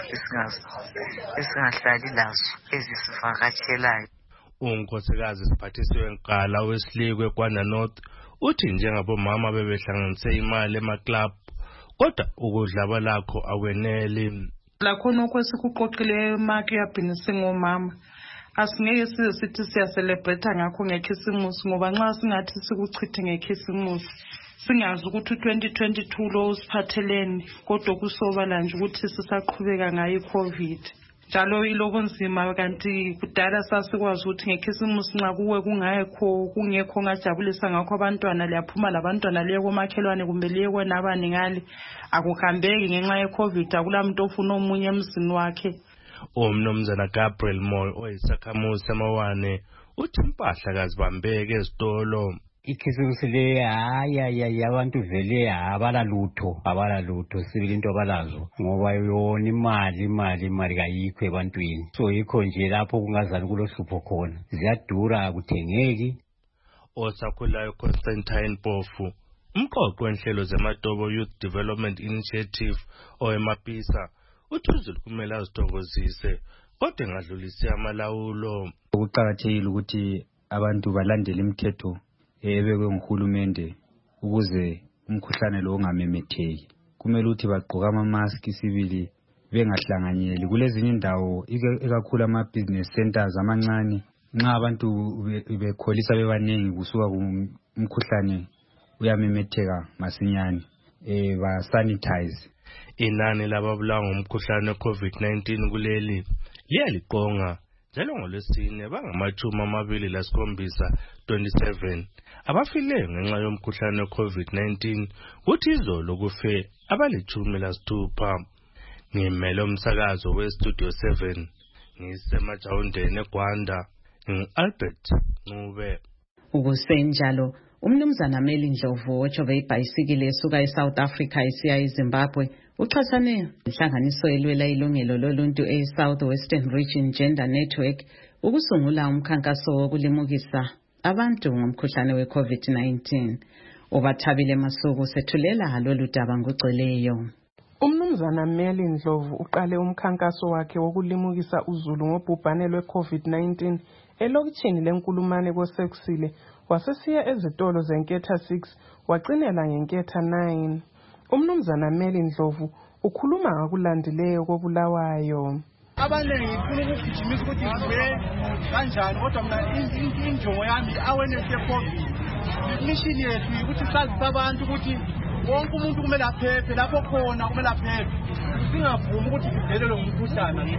esingahlali lazo ezisivakatshelayo. Unkosikazi Siphathisiwe Nkala wesilikwe kwaNa North uthi njengabomama bebehlanganise imali emaklab kodwa ukudla balakho akweneli. Lakho nokho sikuqoqileyo imali yabhinisi ngomama asingeke size sithi siyacelebrate ngakho ngekhisimusi ngoba nxa singathi sikuchithe ngekhisimusi singazi ukuthi twenty twenty-two lo usiphatheleni kodwa kusobala nje ukuthi sisaqhubeka ngayo iCovid. Njalo ilobunzima kanti kudala sasikwazi ukuthi ngekhisimusi nxa kuwe kungekho kungekho ngajabulisa ngakho abantwana liyaphuma labantwana liye komakhelwane kumbe liye kwenabani ngale akuhambeki ngenxa yeCovid akulamuntu ofuna omunye emzini wakhe. Umnumzana Gabriel Moyo oyisakhamuzi samawane uthi impahla kazibambeke ezitolo. Ikhisimusi le hayi abantu vele abala lutho abala lutho sibili into abalazo ngoba yona imali imali imali kayikho ebantwini so yikho nje lapho kungazani kulohlupho khona ziyadura akuthengeki. Osakhulayo Constantine Pofu umqoqo wenhlelo zematobo Youth Development Initiative oemapisa uthuzile kumele azithokozise kodwa engadlulisi amalawulo. Ukuqakathekile ukuthi abantu balandele imithetho ebekwe nguhulumende ukuze umkhuhlane lo ungamemetheki. Kumele ukuthi bagqoka ama-mask sibili bengahlanganyeli kulezinye indawo ikakhulu ama-business centers amancane nxa abantu bekholisa bebaningi kusuka umkhuhlane uyamemetheka masinyane eh ba sanitize. Inani lababulawa ngumkhuhlane we-COVID nineteen kuleli liyaliqonga njalo ngolwesine bangamachumi amabili lasikhombisa twenty-seven abafileyo ngenxa yomkhuhlane we-COVID nineteen kuthi izolo kufe abalichumi lasithupha. Ngimele umsakazo we-Studio seven ngisemajawundeni eGwanda ngi-Albert Ncube. Ukusenjalo umnumzana Meli Ndlovu ojobe ibhayisikile esuka eSouth Africa isiya eZimbabwe uxhasane inhlanganiso elwela ilungelo loluntu eSouth Western Region Gender Network ukusungula umkhankaso wokulimukisa abantu ngomkhuhlane we-COVID nineteen. Obathabile Masuku sethulela lolu daba ngoceleyo. Umnumzana Meli Ndlovu uqale umkhankaso wakhe wokulimukisa uzulu ngobhubhane lwe-COVID nineteen elokitshini lenkulumane koSekusile wasesiya ezitolo zenketha six wacinela ngenketha nine. Umnumzana Meli Ndlovu ukhuluma ngakulandileyo kobulawayo. Abanengi ifuna ukugijimisa ukuthi ngibe kanjani kodwa mina injongo yami awareness ye-COVID. Mission yethu ukuthi sazise abantu ukuthi wonke umuntu kumele aphephe lapho khona kumele aphephe. Singavumi ukuthi sivelelwe ngumkhuhlane.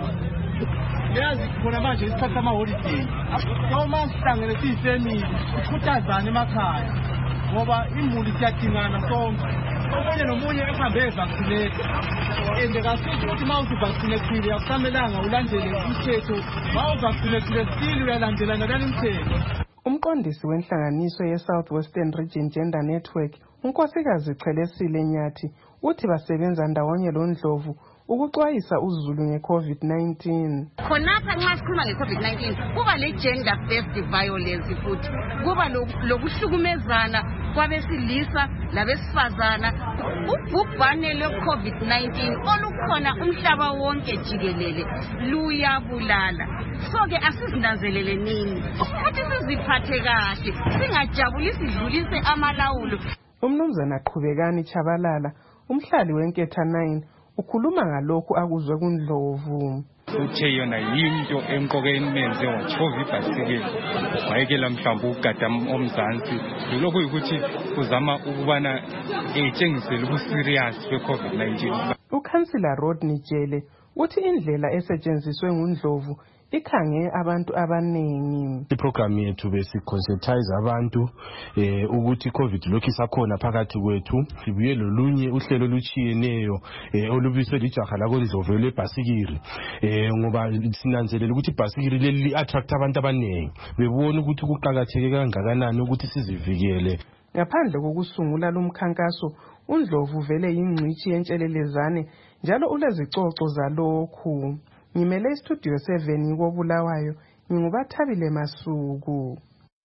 Yazi khona manje isikhathi sama-holiday. Noma sihlangene siyifamily sikhuthazane emakhaya ngoba imuli siyadingana sonke. Omunye nomunye ehambe evaccinate and kasithi ukuthi ma usivaccinatile akusamelanga ulandele umthetho ma uvaccinatile still uyalandela nalani umthetho. Umqondisi wenhlanganiso ye-South Western Region Gender Network unkosikazi Chelesile Nyathi uthi basebenza ndawonye lo Ndlovu ukuxwayisa uzulu nge-COVID nineteen. Khonapha nxa sikhuluma nge-COVID nineteen kuba le-gender based violence futhi kuba lokuhlukumezana kwabesilisa labesifazana. Ubhubhane lwe-COVID nineteen olukhona umhlaba wonke jikelele luyabulala. So-ke asizinanzelele nini ukuthi siziphathe kahle singajabuli sidlulise amalawulo. Umnumzana Qhubekani Chabalala umhlali wenketha nine ukhuluma ngalokhu akuzwe kuNdlovu. Uthe yona yinto emqokeni menze wachova ibhasikeli wayekela mhlawumbe ukugada omzansi lokho ukuthi uzama ukubana etshengisele ubuserious be-COVID nineteen. Ukhansila Rodney Jele uthi indlela esetshenziswe nguNdlovu ikhange abantu abaningi. Iprogram yethu besiconcentize abantu eh ukuthi COVID lokhu isakhona phakathi kwethu. Sibuye lolunye uhlelo oluchiyeneyo eh olubiswe lijaha la koNdlovu lebhasikiri eh ngoba sinanzelela ukuthi ibhasikiri leli attract abantu abaningi. Bebona ukuthi kuqhakatheke kangakanani ukuthi sizivikele. Ngaphandle kokusungula lumkhankaso, uNdlovu vele yingcici yentshelelezane njalo ulezicoco zalokhu. Ngimele istudio seven koBulawayo, ngingubathabile Masuku.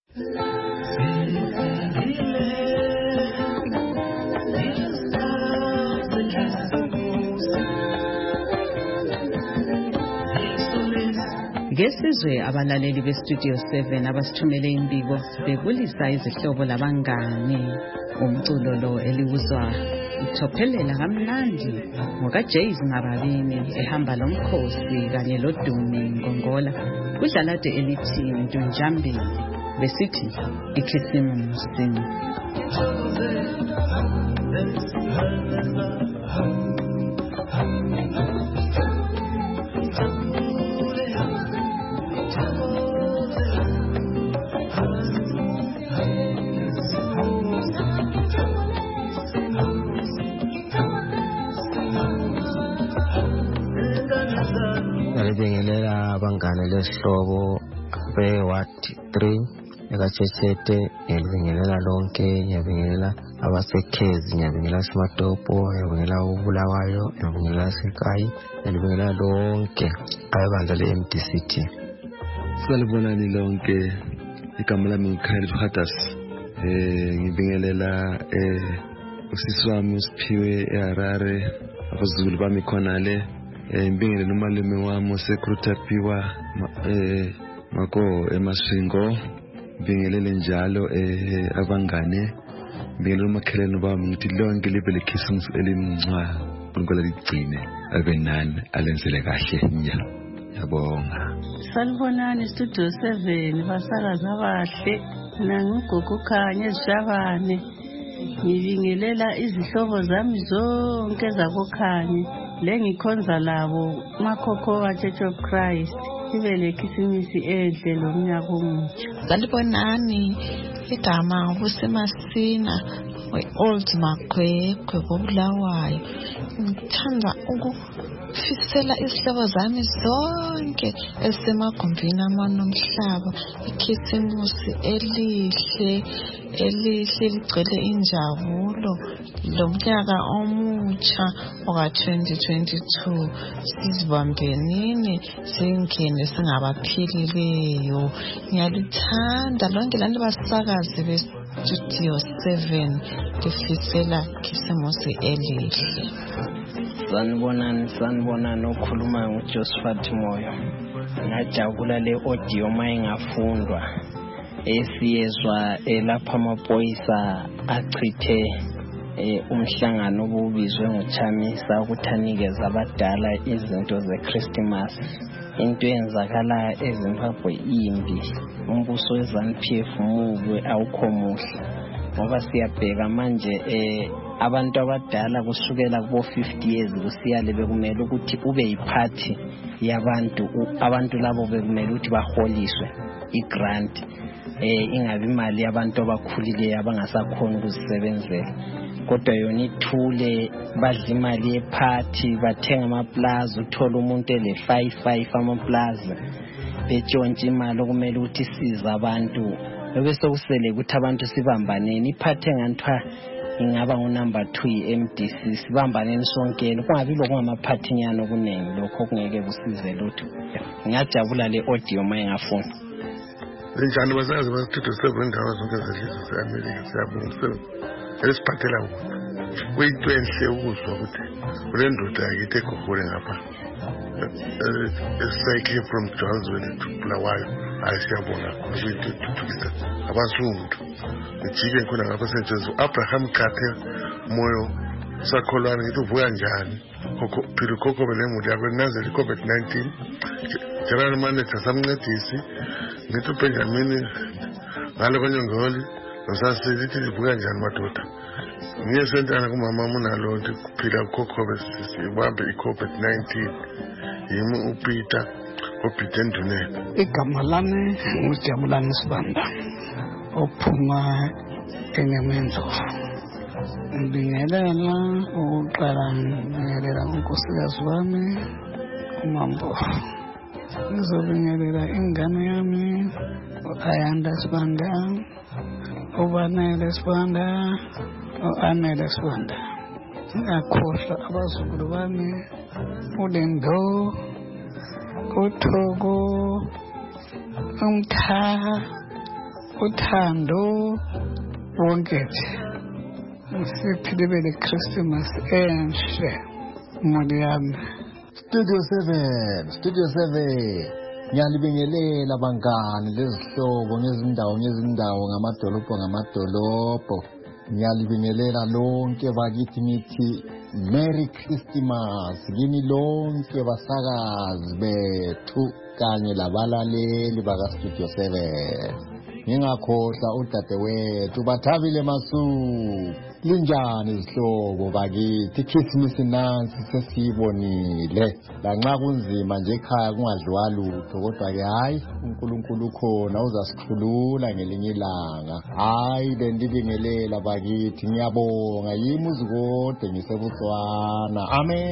Ngesizwe abalaleli bestudio seven abasithumele imbiko bebulisa izihlobo labangane. Umculo lo eliwuzwa uthophelela kamnandi ngokaJays Marabini ehamba lomkhosi kanye loDumi Ngongola kudlalade elithi Ndunjambili besithi ikhisimusi. Ngibingelela abangane lesihlobo beWard three ekaChechete, ngibingelela lonke, ngibingelela abasekhezi, ngibingelela Simatopo, ngibingelela uBulawayo, ngibingelela Sekai, ngibingelela lonke abandla le-M D C T. Salibonani lonke, igama lami nguKhalid Hadas. Eh ngibingelela eh usisi wami uSiphiwe eHarare, abazulu bami khona le. Ngibingelela nomalume wami oseKrutapiwa eh mako eMashingo. Ngibingelele njalo eh abangane, ngibingelela umakhelwane bami ngithi lonke libe lekhisimusi elimncwa uNkulunkulu ligcine abe nani alenzele kahle nya. Yabonga. Salibonani studio seven basakaza abahle, mina nguGugu Khanya eZishabane. Ngibingelela izihlobo zami zonke zakoKhanye lengikhonza labo makhokho Church of Christ. Ibe lekhisimusi enhle lomnyaka omutsha. Salibonani, igama ubusemasina we-Old Magwegwe koBulawayo. Ngithanda ukufisela izihlobo zami zonke esemagumbini amanomhlaba ikhisimusi elihle elihle ligcwele injabulo lomnyaka omutsha oka twenty twenty-two. Sizibambenini singene singabaphilileyo. Ngiyalithanda lonke lani basakazi bestudio seven lifisela ikhisimusi elihle. Sanibonani, sanibonani, okhuluma nguJosephat Moyo. Ngajabula le audio mayingafundwa esiyezwa elapha amaphoyisa achithe umhlangano obubizwe ngoChamisa ukuthi anikeze abadala izinto zeChristmas. Into eyenzakala eZimbabwe imbi, umbuso weZANU-P F mubi awukho muhle ngoba siyabheka manje eh abantu abadala kusukela kubo fifty years kusiyale bekumele ukuthi ube yiphathi yabantu, abantu labo bekumele ukuthi baholiswe igrant eh ingabi imali yabantu abakhulile abangasakhona ukuzisebenzela, kodwa yona ithule badla imali yephathi, bathenga amaplaza, uthola umuntu ele five five amaplaza betshontsha imali okumele ukuthi siza abantu. Bese kusele ukuthi abantu sibambaneni, iphathi enganthiwa ingaba ngo number two i-M D C, sibambaneni sonkele kungabi lokungamaphathinyana okuningi, lokho kungeke kusize lutho. Ngiyajabula le audio mayingafuna. Njani bazazi basitudio seven ndawo zonke zedlizwe ze-America siyabonga esiphathela ukuthi kuyinto enhle ukuzwa ukuthi kule ndoda yakithi eGogole ngapha esayikhe from Johannesburg to Bulawayo. Hayi siyabonga kuyinto ethuthukisa abasungu ngijike khona ngapha senjenzo Abraham Khathe Moyo sakholwana ngithi uvuka njani khokho philo khokho belemuli yakho nazeli COVID nineteen general manager samncedisi ngithi uBenjamin ngale konyongoli nosasithi livuka njani madoda ngiye sentana kumama munalo ukuthi kuphila khokho besibambe iCOVID nineteen yimi uPeter uPeter Ndunene. Igama lami nguJabulani Sibanda ophuma eNyamenzo. Ngibingelela ukuqala ngibingelela unkosikazi wami uMambo. Ngizobingelela ingane yami uAyanda Sibanda, uBanele Sibanda, uAnele Sibanda. Ngakhohlwa abazukulu bami uLendo, uThogo, uMtha, uThando, bonke nje. Siphilebele Christmas enhle mali yami. Studio seven, Studio seven. Ngiyalibingelela bangani lezihlobo ngezindawo ngezindawo ngamadolobho ngamadolobho. Ngiyalibingelela lonke bakithi ngithi Merry Christmas kini lonke basakazi bethu kanye labalaleli baka Studio seven. Ngingakhohlwa udadewethu Bathabile Masuku. Linjani izihlobo bakithi? Christmas nansi sesibonile. Lanxa kunzima nje ekhaya kungadliwa lutho kodwa ke hayi uNkulunkulu khona uzasikhulula ngelinye ilanga. Hayi bendibingelela bakithi ngiyabonga yimi uzikode ngisebutswana.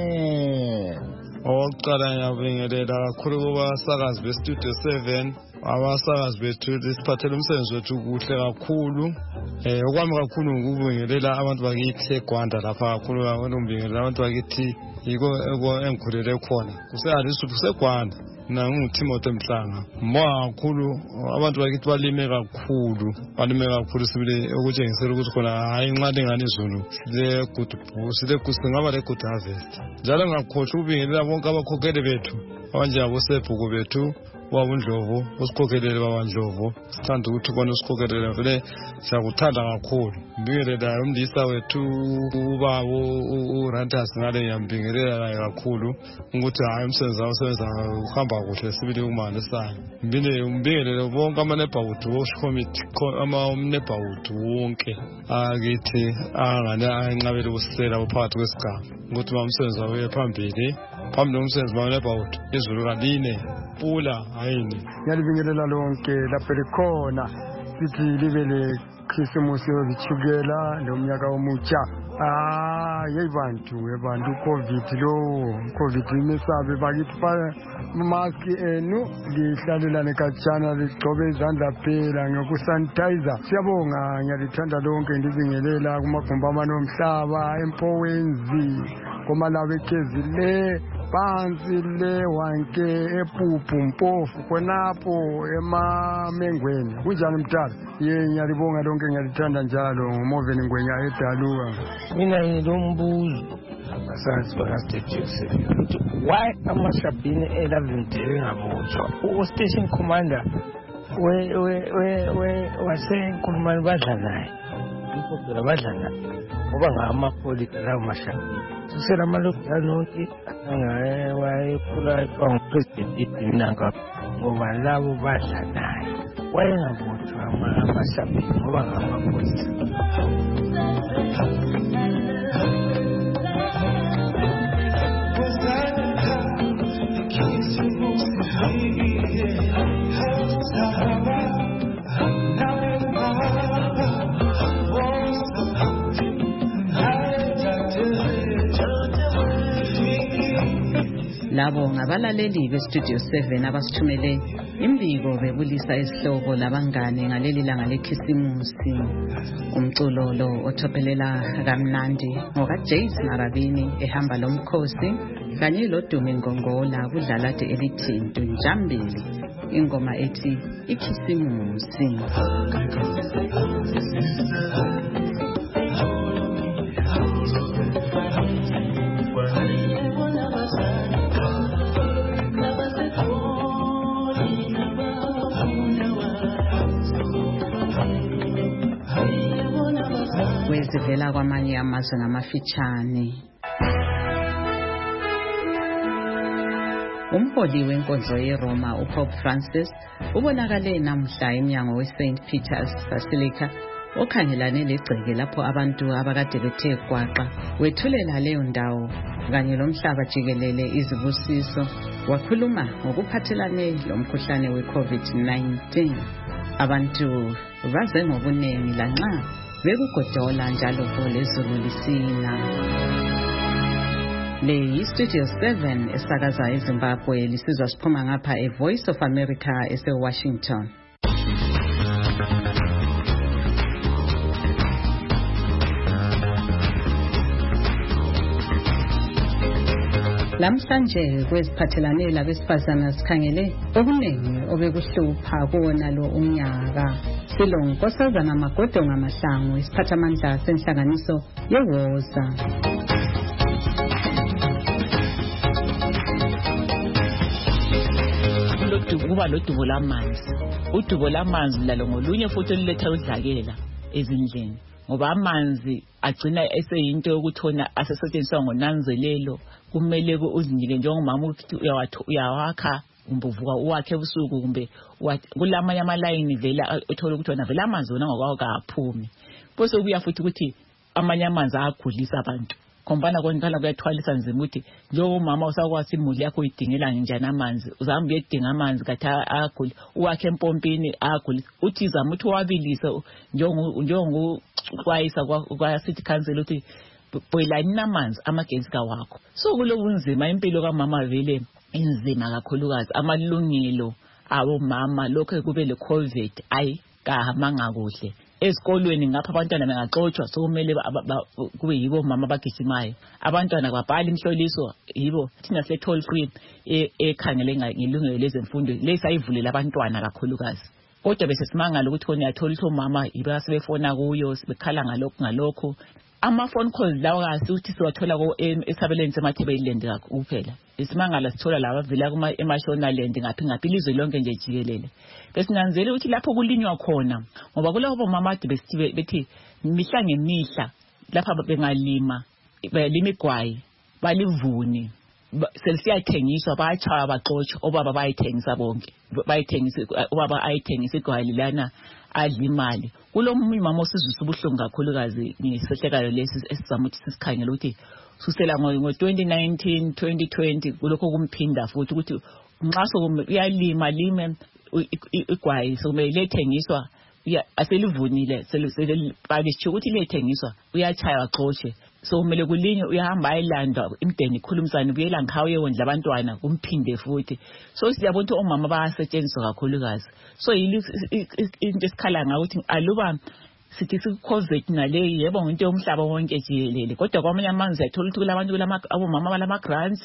Amen. Oqala ngiyabingelela kakhulu kubasakazi beStudio seven. Abasakazi bethu siphathele umsebenzi wethu kuhle kakhulu. Eh okwami kakhulu ngikubingelela abantu bakithi eGwanda lapha kakhulu ngibingelela abantu bakithi yiko engikhulele khona. Kuseyalisu kuseGwanda. Na nguTimothy Mhlanga. Mwa kakhulu abantu bakithi balime kakhulu. Balime kakhulu sibile okutshengisela ukuthi khona hayi nxa ngani izulu le good sile kusingaba le good harvest. Njalo ngakhohlwa ubingelela bonke abakhokheli bethu abanje abosebhuku bethu wabundlovu usikhokelele babandlovu sithanda ukuthi kona usikhokelele vele siyakuthanda kakhulu. Mbingelela umndisa wethu ubaba uRantas ngale ngiyambingelela naye kakhulu ukuthi hayi umsebenzi awusebenza uhamba kuhle sibili umane sana. Mbine umbingelele bonke amaneighborhood watch committee ama neighborhood wonke akithi angane anqabele ukusela phakathi kwesigaba ukuthi bamsebenza uye phambili phambili umsebenzi wamaneighborhood izulu kaline pula hayini. Ngiyalibingelela lonke lapho likhona sithi libele Christmas yokuchukela lomnyaka omutsha. Ah yebantu yebantu COVID lo COVID imesabe bakithi fa mask enu lihlalelane kachana ligcobe izandla phela ngokusanitizer. Siyabonga ngiyalithanda lonke ndibingelela kumagumba amanomhlaba empowenzi komalawe kezile phansi le wanke epuphu mpofu khonapho emamengweni. Kunjani mtala? Ye ngiyalibonga lonke ngiyalithanda njalo ngoMoven Ngwenya eDaluwa. Mina ngilombuzo basazi bakaStudio seven ukuthi why amashabhini elavindele ngabuzwa u-station commander we we we we wasenkulumani badla naye inkundla badla naye ngoba ngamapolitiki lawo mashabhini sisela amalokhu angaye wayekhula ngupresident idinanga ngoba labo badla naye wayengabuzwa amashabhini ngoba ngamapolitiki. Labo ngabalaleli beStudio seven abasithumele imbiko bebulisa isihloko labangane ngaleli langa lekhisimusi. Umculo lo othophelela kamnandi ngokaJace Marabini ehamba lomkhosi kanye loDumi Ngongola kudlalade elithi Njambili ingoma ethi ikhisimusi. Wezivela kwamanye amazwe namafitshane. Umholi wenkonzo yeRoma uPope Francis ubonakale namhla eminyango weSaint Peter's Basilica okhangelane legceke lapho abantu abakade bethe kwaqa wethulela leyo ndawo kanye lomhlaba jikelele izibusiso wakhuluma ngokuphathelane lomkhuhlane we-COVID nineteen. Abantu baze ngobuningi lanxa bekugodola njalo lezulu lisina. Le yi-Studio seven esakaza eZimbabwe, lisizwa siphuma ngapha e-Voice of America ese-Washington. Lamhlanje kweziphathelane labesifazana sikhangele okuningi obekuhlupha kuwona lo umnyaka. Silo Nkosazana Magodo Ngamahlangu, isiphathamandla senhlanganiso yeWoza. Kuba lodubo lamanzi. Udubo lamanzi lalo ngolunye futhi oluletha udlakela ezindleni. Ngoba amanzi agcina eseyinto yokuthona asesetshenziswa ngonanzelelo. Kumele uzinike njengomama ukuthi uyawakha kumbe uvuka uwakhe ebusuku kumbe kulamanye amalayini vela uthola ukuthi wona vela amanzi wona ngokwawo kaphumi. Bese kuya futhi ukuthi amanye amanzi ayagulisa abantu. Khombana konakala kuyathwalisa nzima ukuthi njengomama usakwazi imuli yakho uyidingela njani amanzi, uzahamba uyedinga amanzi kathi ayagula, uwakhe empompini ayagula. Uthi izama ukuthi wabilise njengo kwayisa kwa city council ukuthi boyilani amanzi amagenzi kawakho. So kulobunzima impilo kaMama vele inzima kakhulukazi, amalungelo abo mama lokho kube le COVID ayi kahamanga kuhle. Esikolweni ngapha abantwana bengaxoxwa sokumele kube yibo mama bagijimayo. Abantwana babhala imhloliso yibo thina se toll free ekhangele ngilungelo lezemfundo lesayivulela abantwana kakhulukazi. Kodwa bese simangala ukuthi khona yathola ukuthi omama yiba sebefona kuyo sibekhala ngalokho ngalokho. Ama phone calls lawa kasi uthi siwathola ko esabeleni semathebelende kuphela. Isimangala sithola laba vela kuma eMashonaland ngaphi ngaphi ilizwe lonke nje jikelele. Besinanzele ukuthi lapho kulinywa khona ngoba kulabo mama bethi bethi mihla ngemihla lapha bengalima belima igwayi balivuni selisiyathengishwa bayachaya baxotsha obaba bayithengisa bonke bayithengisa obaba ayithengisa igwayi lana adla imali. Kulo mama osizwisa ubuhlungu kakhulukazi ngesehlekalo lesi esizama ukuthi sisikhangele ukuthi susela ngo twenty nineteen twenty twenty kulokho kumphinda futhi ukuthi nxa sokuyalima lime igwayi sokumele lethengiswa aselivunile selipakisha ukuthi lethengiswa uyachaya waxotshe. So kumele kulinywe uyahamba ayilandwa imdeni ikhulumisana buyela ngikhawe wondla abantwana kumphinde futhi. So siyabona ukuthi omama bayasetshenziswa kakhulukazi. So into esikhala ngakuthi aluba sithi siCovid nale yebo into yomhlaba wonke jikelele kodwa kwamanye amanzi ayithola ukuthi kulabantu kulama abomama balama grants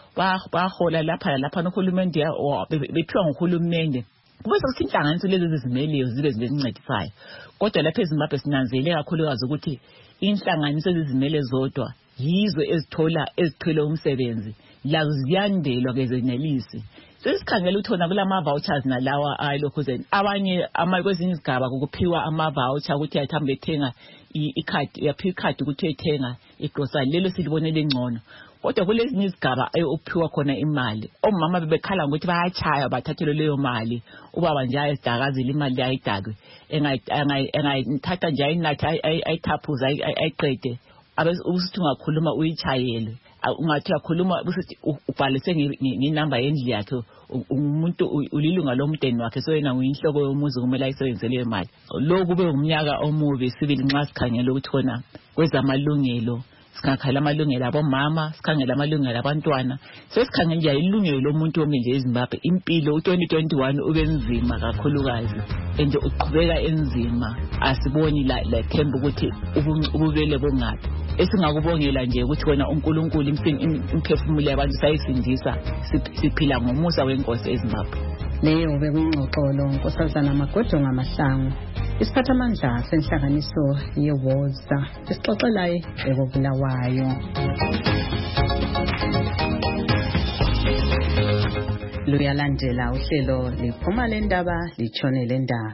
bahola lapha lapha nohulumende bephiwa ngohulumende. Kube sokuthi inhlanganiso lezi zizimeleyo zibe zincedisayo. Kodwa lapha eZimbabwe sinanzele kakhulukazi ukuthi inhlanganiso ezizimele zodwa yizo ezithola ezithole umsebenzi lazo ziyandelwa kezenelisi. Sesikhangela ukuthi khona kulama vouchers nalawa ayilokho zen abanye ama kwezinye izigaba ukuphiwa ama voucher ukuthi ayithambe ethenga icard yaphi icard ukuthi ethenga igrocery lelo silibonele ngcono. Kodwa kulezinye izigaba ayophiwa khona imali omama bebekhala ukuthi bayachaya bathathele leyo mali ubaba nje ayidakazile imali ayidakwe engayithatha nje ayinathi ayithaphuza ayiqede abe usithi ungakhuluma uyichayele ungathi yakhuluma usithi ubhalise nginamba yendli yakhe umuntu ulilunga lomdeni wakhe so yena uyinhloko yomuzi kumele ayisebenzele imali. Lo kube umnyaka omubi sibili nxa sikhangela ukuthi khona kwezamalungelo sikhangela amalungelo abomama sikhangela amalungelo abantwana sesikhangela nje ilungelo lomuntu wonke nje eZimbabwe impilo u twenty twenty-one ube nzima kakhulukazi and uqhubeka enzima asiboni la la themba ukuthi ububele bongaphi esingakubongela nje ukuthi wena uNkulunkulu imphefumulo yabantu sayisindisa siphila ngomusa wenkosi eZimbabwe. Leyo bekuyingxoxolo Nkosazana Magodo Ngamahlangu, isiphathamandla senhlanganiso yeWoza esixoxelayo ekobulawayo. Luyalandela uhlelo liphuma lendaba litshone lendaba.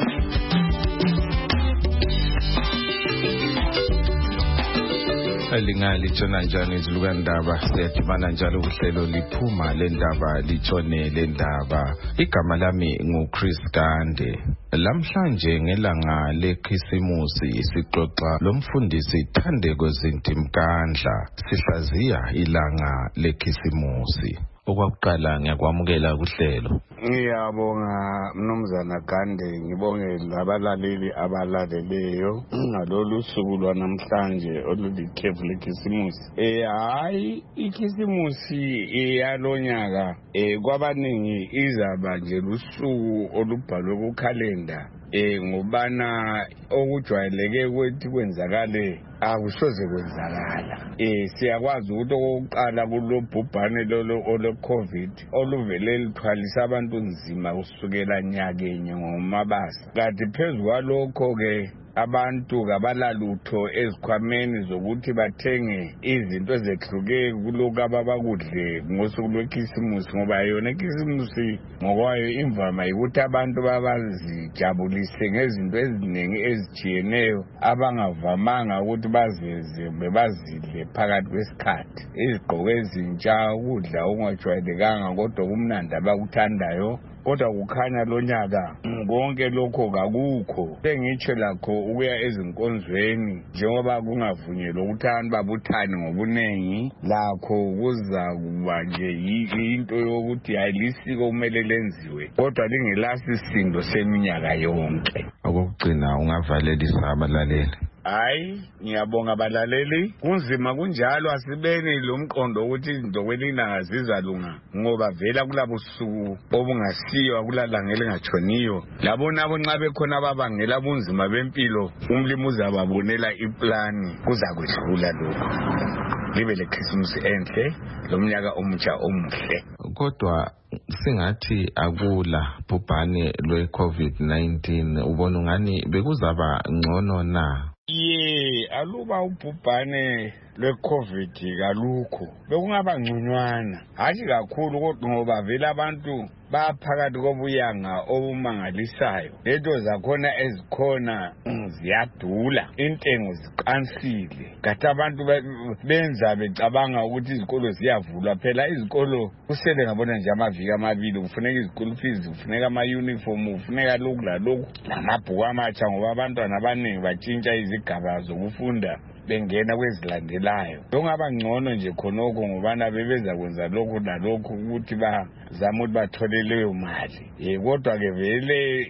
Elingali tshona njani izilukandaba siyadibana njalo uhlelo liphuma lendaba litshone lendaba. Igama lami nguChris Gande. Lamhlanje ngelanga lekhisimusi isixoxa lomfundisi Thandeko Zintimkandla sihlaziya ilanga lekhisimusi. okwakuqala ngiyakwamukela kuhlelo. Ngiyabonga mnumzana Gande, ngibonge labalaleli abalaleleyo ngalolu suku lwanamhlanje olulikhefu lekhisimusi. Eh hayi ikhisimusi iyalonyaka eh kwabaningi izaba nje lusuku olubhalwe ku calendar eh ngobana okujwayeleke kwethi kwenzakale akusoze kwenzakala. Eh siyakwazi ukuthi okokuqala kulobhubhane lolo ole COVID oluvele lithwalisa abantu nzima kusukela nyakenye ngomabasa. Kanti phezulu kwalokho ke abantu kabalalutho ezikhwameni zokuthi bathenge izinto ezehluke kuloko ababakudle ngosuku lwekhisimusi, ngoba yona ikhisimusi ngokwayo imvama ukuthi abantu babazijabulise ngezinto eziningi ezijiyeneyo abangavamanga ukuthi bazeze bebazidle phakathi kwesikhathi. Izigqoko ezintsha, ukudla okungajwayelekanga kodwa kumnandi abakuthandayo. Kodwa kukhanya lonyaka konke lokho kakukho. Sengitsho lakho ukuya ezinkonzweni njengoba kungavunyelwa ukuthi abantu babuthane ngobunengi, lakho kuza kuba nje into yokuthi ayilisiko kumele lenziwe kodwa lingelasisindo seminyaka yonke. Okugcina ungavalelisa abalaleli. Hayi ngiyabonga abalaleli, kunzima kunjalo asibeni lo mqondo ukuthi izinto kwelina zizalunga ngoba vela kulabusuku obungasiyo akulalanga elingachoniyo. Labo nabo nxa bekhona ababangela bunzima bempilo umlimi uzababonela iplani kuzakwedlula lokho. Libe lekhisimusi enhle lomnyaka omutsha omuhle. Kodwa singathi akula bhubhane lwe COVID nineteen ubona ngani bekuzaba ngcono na? Ye aluba ubhubhane lwe-COVID kalukho bekungaba ngconywana, hathi kakhulu kodwa ngoba vele abantu baphakathi kobuyanga obumangalisayo. Leto zakhona ezikhona ziyadula, intengo ziqansile. Kanti abantu benza becabanga ukuthi izikolo ziyavulwa. Phela izikolo kusele ngabona nje amaviki amabili kufuneka izikolo fees, kufuneka ama-uniform, kufuneka lokhu lalokhu lamabhuku amatsha ngoba abantwana abaningi batshintsha izigaba zokufunda bengena kwezilandelayo. Lokungaba ngcono nje khonoko ngobana bebeza kwenza lokhu lalokhu ukuthi bazama ukuthi bathole leyo mali. Eh kodwa ke vele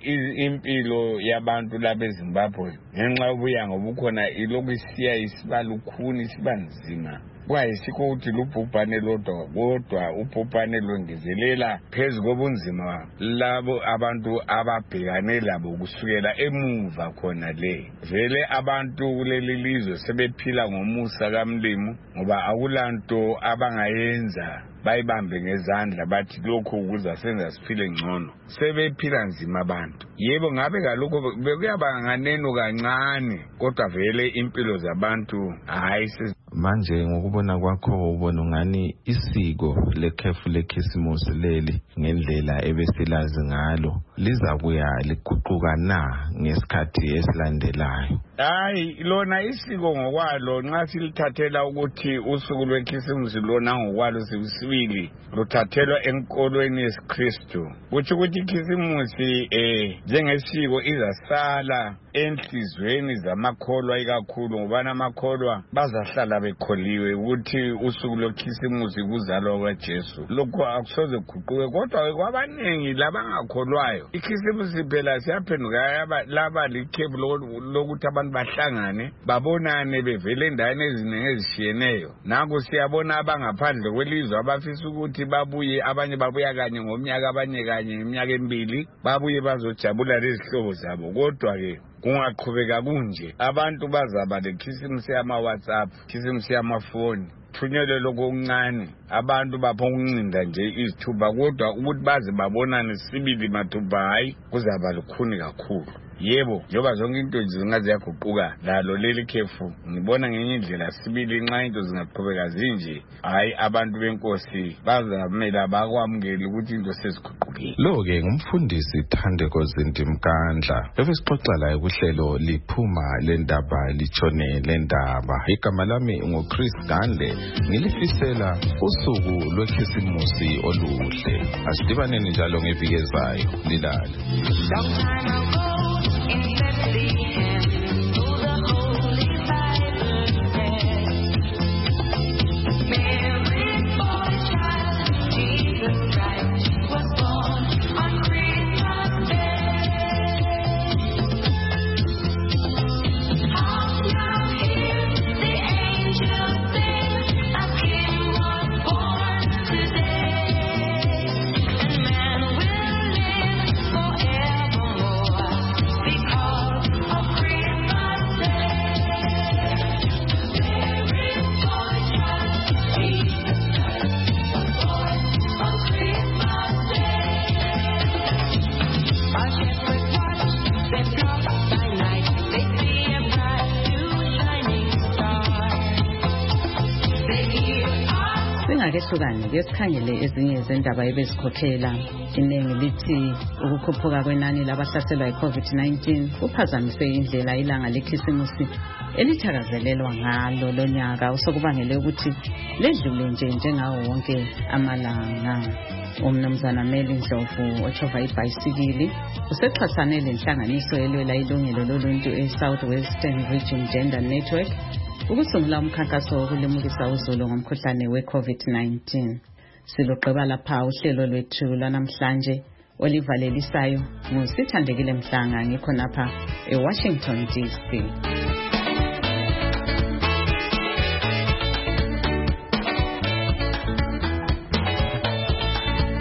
impilo yabantu laba eZimbabwe ngenxa yobuyanga obukhona ilokhu isiya isibalukhuni sibanzima. Kwayisikho ukuthi lubhubhane lodwa kodwa ubhubhane longezelela phezu kobunzima labo abantu ababhekane labo kusukela emuva khona le. Vele abantu kuleli lizwe sebephila ngomusa kaMlimu ngoba akulanto abangayenza bayibambe ngezandla bathi lokho ukuza senza siphile ngcono. Sebephila nzima abantu. Yebo ngabe kalokho bekuyaba nganeno kancane kodwa vele impilo zabantu hayi manje ngokubona kwakho ubona ngani isiko lekhefu lekhisimusi leli ngendlela ebesilazi ngalo lizakuya liguquka na ngesikhathi esilandelayo? Hayi lona isiko ngokwalo nxa silithathela ukuthi usuku lwekhisimusi lona ngokwalo sibili luthathelwa enkolweni yesiKristu. Kuthi ukuthi ikhisimusi eh njengesiko izasala enhlizweni zamakholwa ikakhulu ngoba namakholwa bazahlala bekholiwe ukuthi usuku lwekhisimusi kuzalwa kwaJesu. Lokho akusoze kuguquke kodwa kwabaningi labangakholwayo ikhisimusi phela siyaphenduka laba likhefu lokuthi abantu bahlangane babonane bevele endaweni eziningi ezishiyeneyo. Nanku siyabona abangaphandle kwelizwe abafisa ukuthi babuye, abanye babuya kanye ngomnyaka, abanye kanye ngeminyaka emibili, babuye bazojabula lezihlobo zabo. Kodwa ke kungaqhubeka kunje abantu bazaba lekhisimusi yama-WhatsApp, ikhisimusi yamafoni, thunyelelo kokuncane, abantu baphokuncinda nje izithuba kodwa ukuthi baze babonane sibili mathupha hayi kuzaba lukhuni kakhulu. Yebo njoba zonke into zingaze yaguquka lalo leli khefu ngibona ngenye indlela sibili nxa into zingaqhubeka zinje hayi abantu benkosi bazamela bakwamukela ukuthi into seziguqukile. Lo ke ngumfundisi Thandeko Zindimkandla ebesixoxa la kuhlelo liphuma lendaba litshone lendaba. Igama lami ngoChris Gande, ngilifisela usuku lwekhisimusi oluhle. Asidibaneni njalo ngeviki ezayo lilale. In Bethlehem, oh the Holy Bible read. Mary, boy child, Jesus. kehlukane kesikhangele ezinye zendaba ebezikhokhela. Iningi lithi ukukhuphuka kwenani labahlaselwa yi-COVID nineteen kuphazamise indlela ilanga lekhisimusi elithakazelelwa ngalo lonyaka osokubangele ukuthi ledlule nje njengawo wonke amalanga. Umnumzana Meli Ndlovu ochova ibhayisikili usexhasane lenhlanganiso elwela ilungelo loluntu e-South Western Region Gender Network ukusungula umkhankaso wokulimukisa uzulu ngomkhuhlane we-COVID nineteen. Siluqeba lapha uhlelo lwethu lanamhlanje olivalelisayo ngusithandekile Mhlanga ngikhonapha eWashington D C.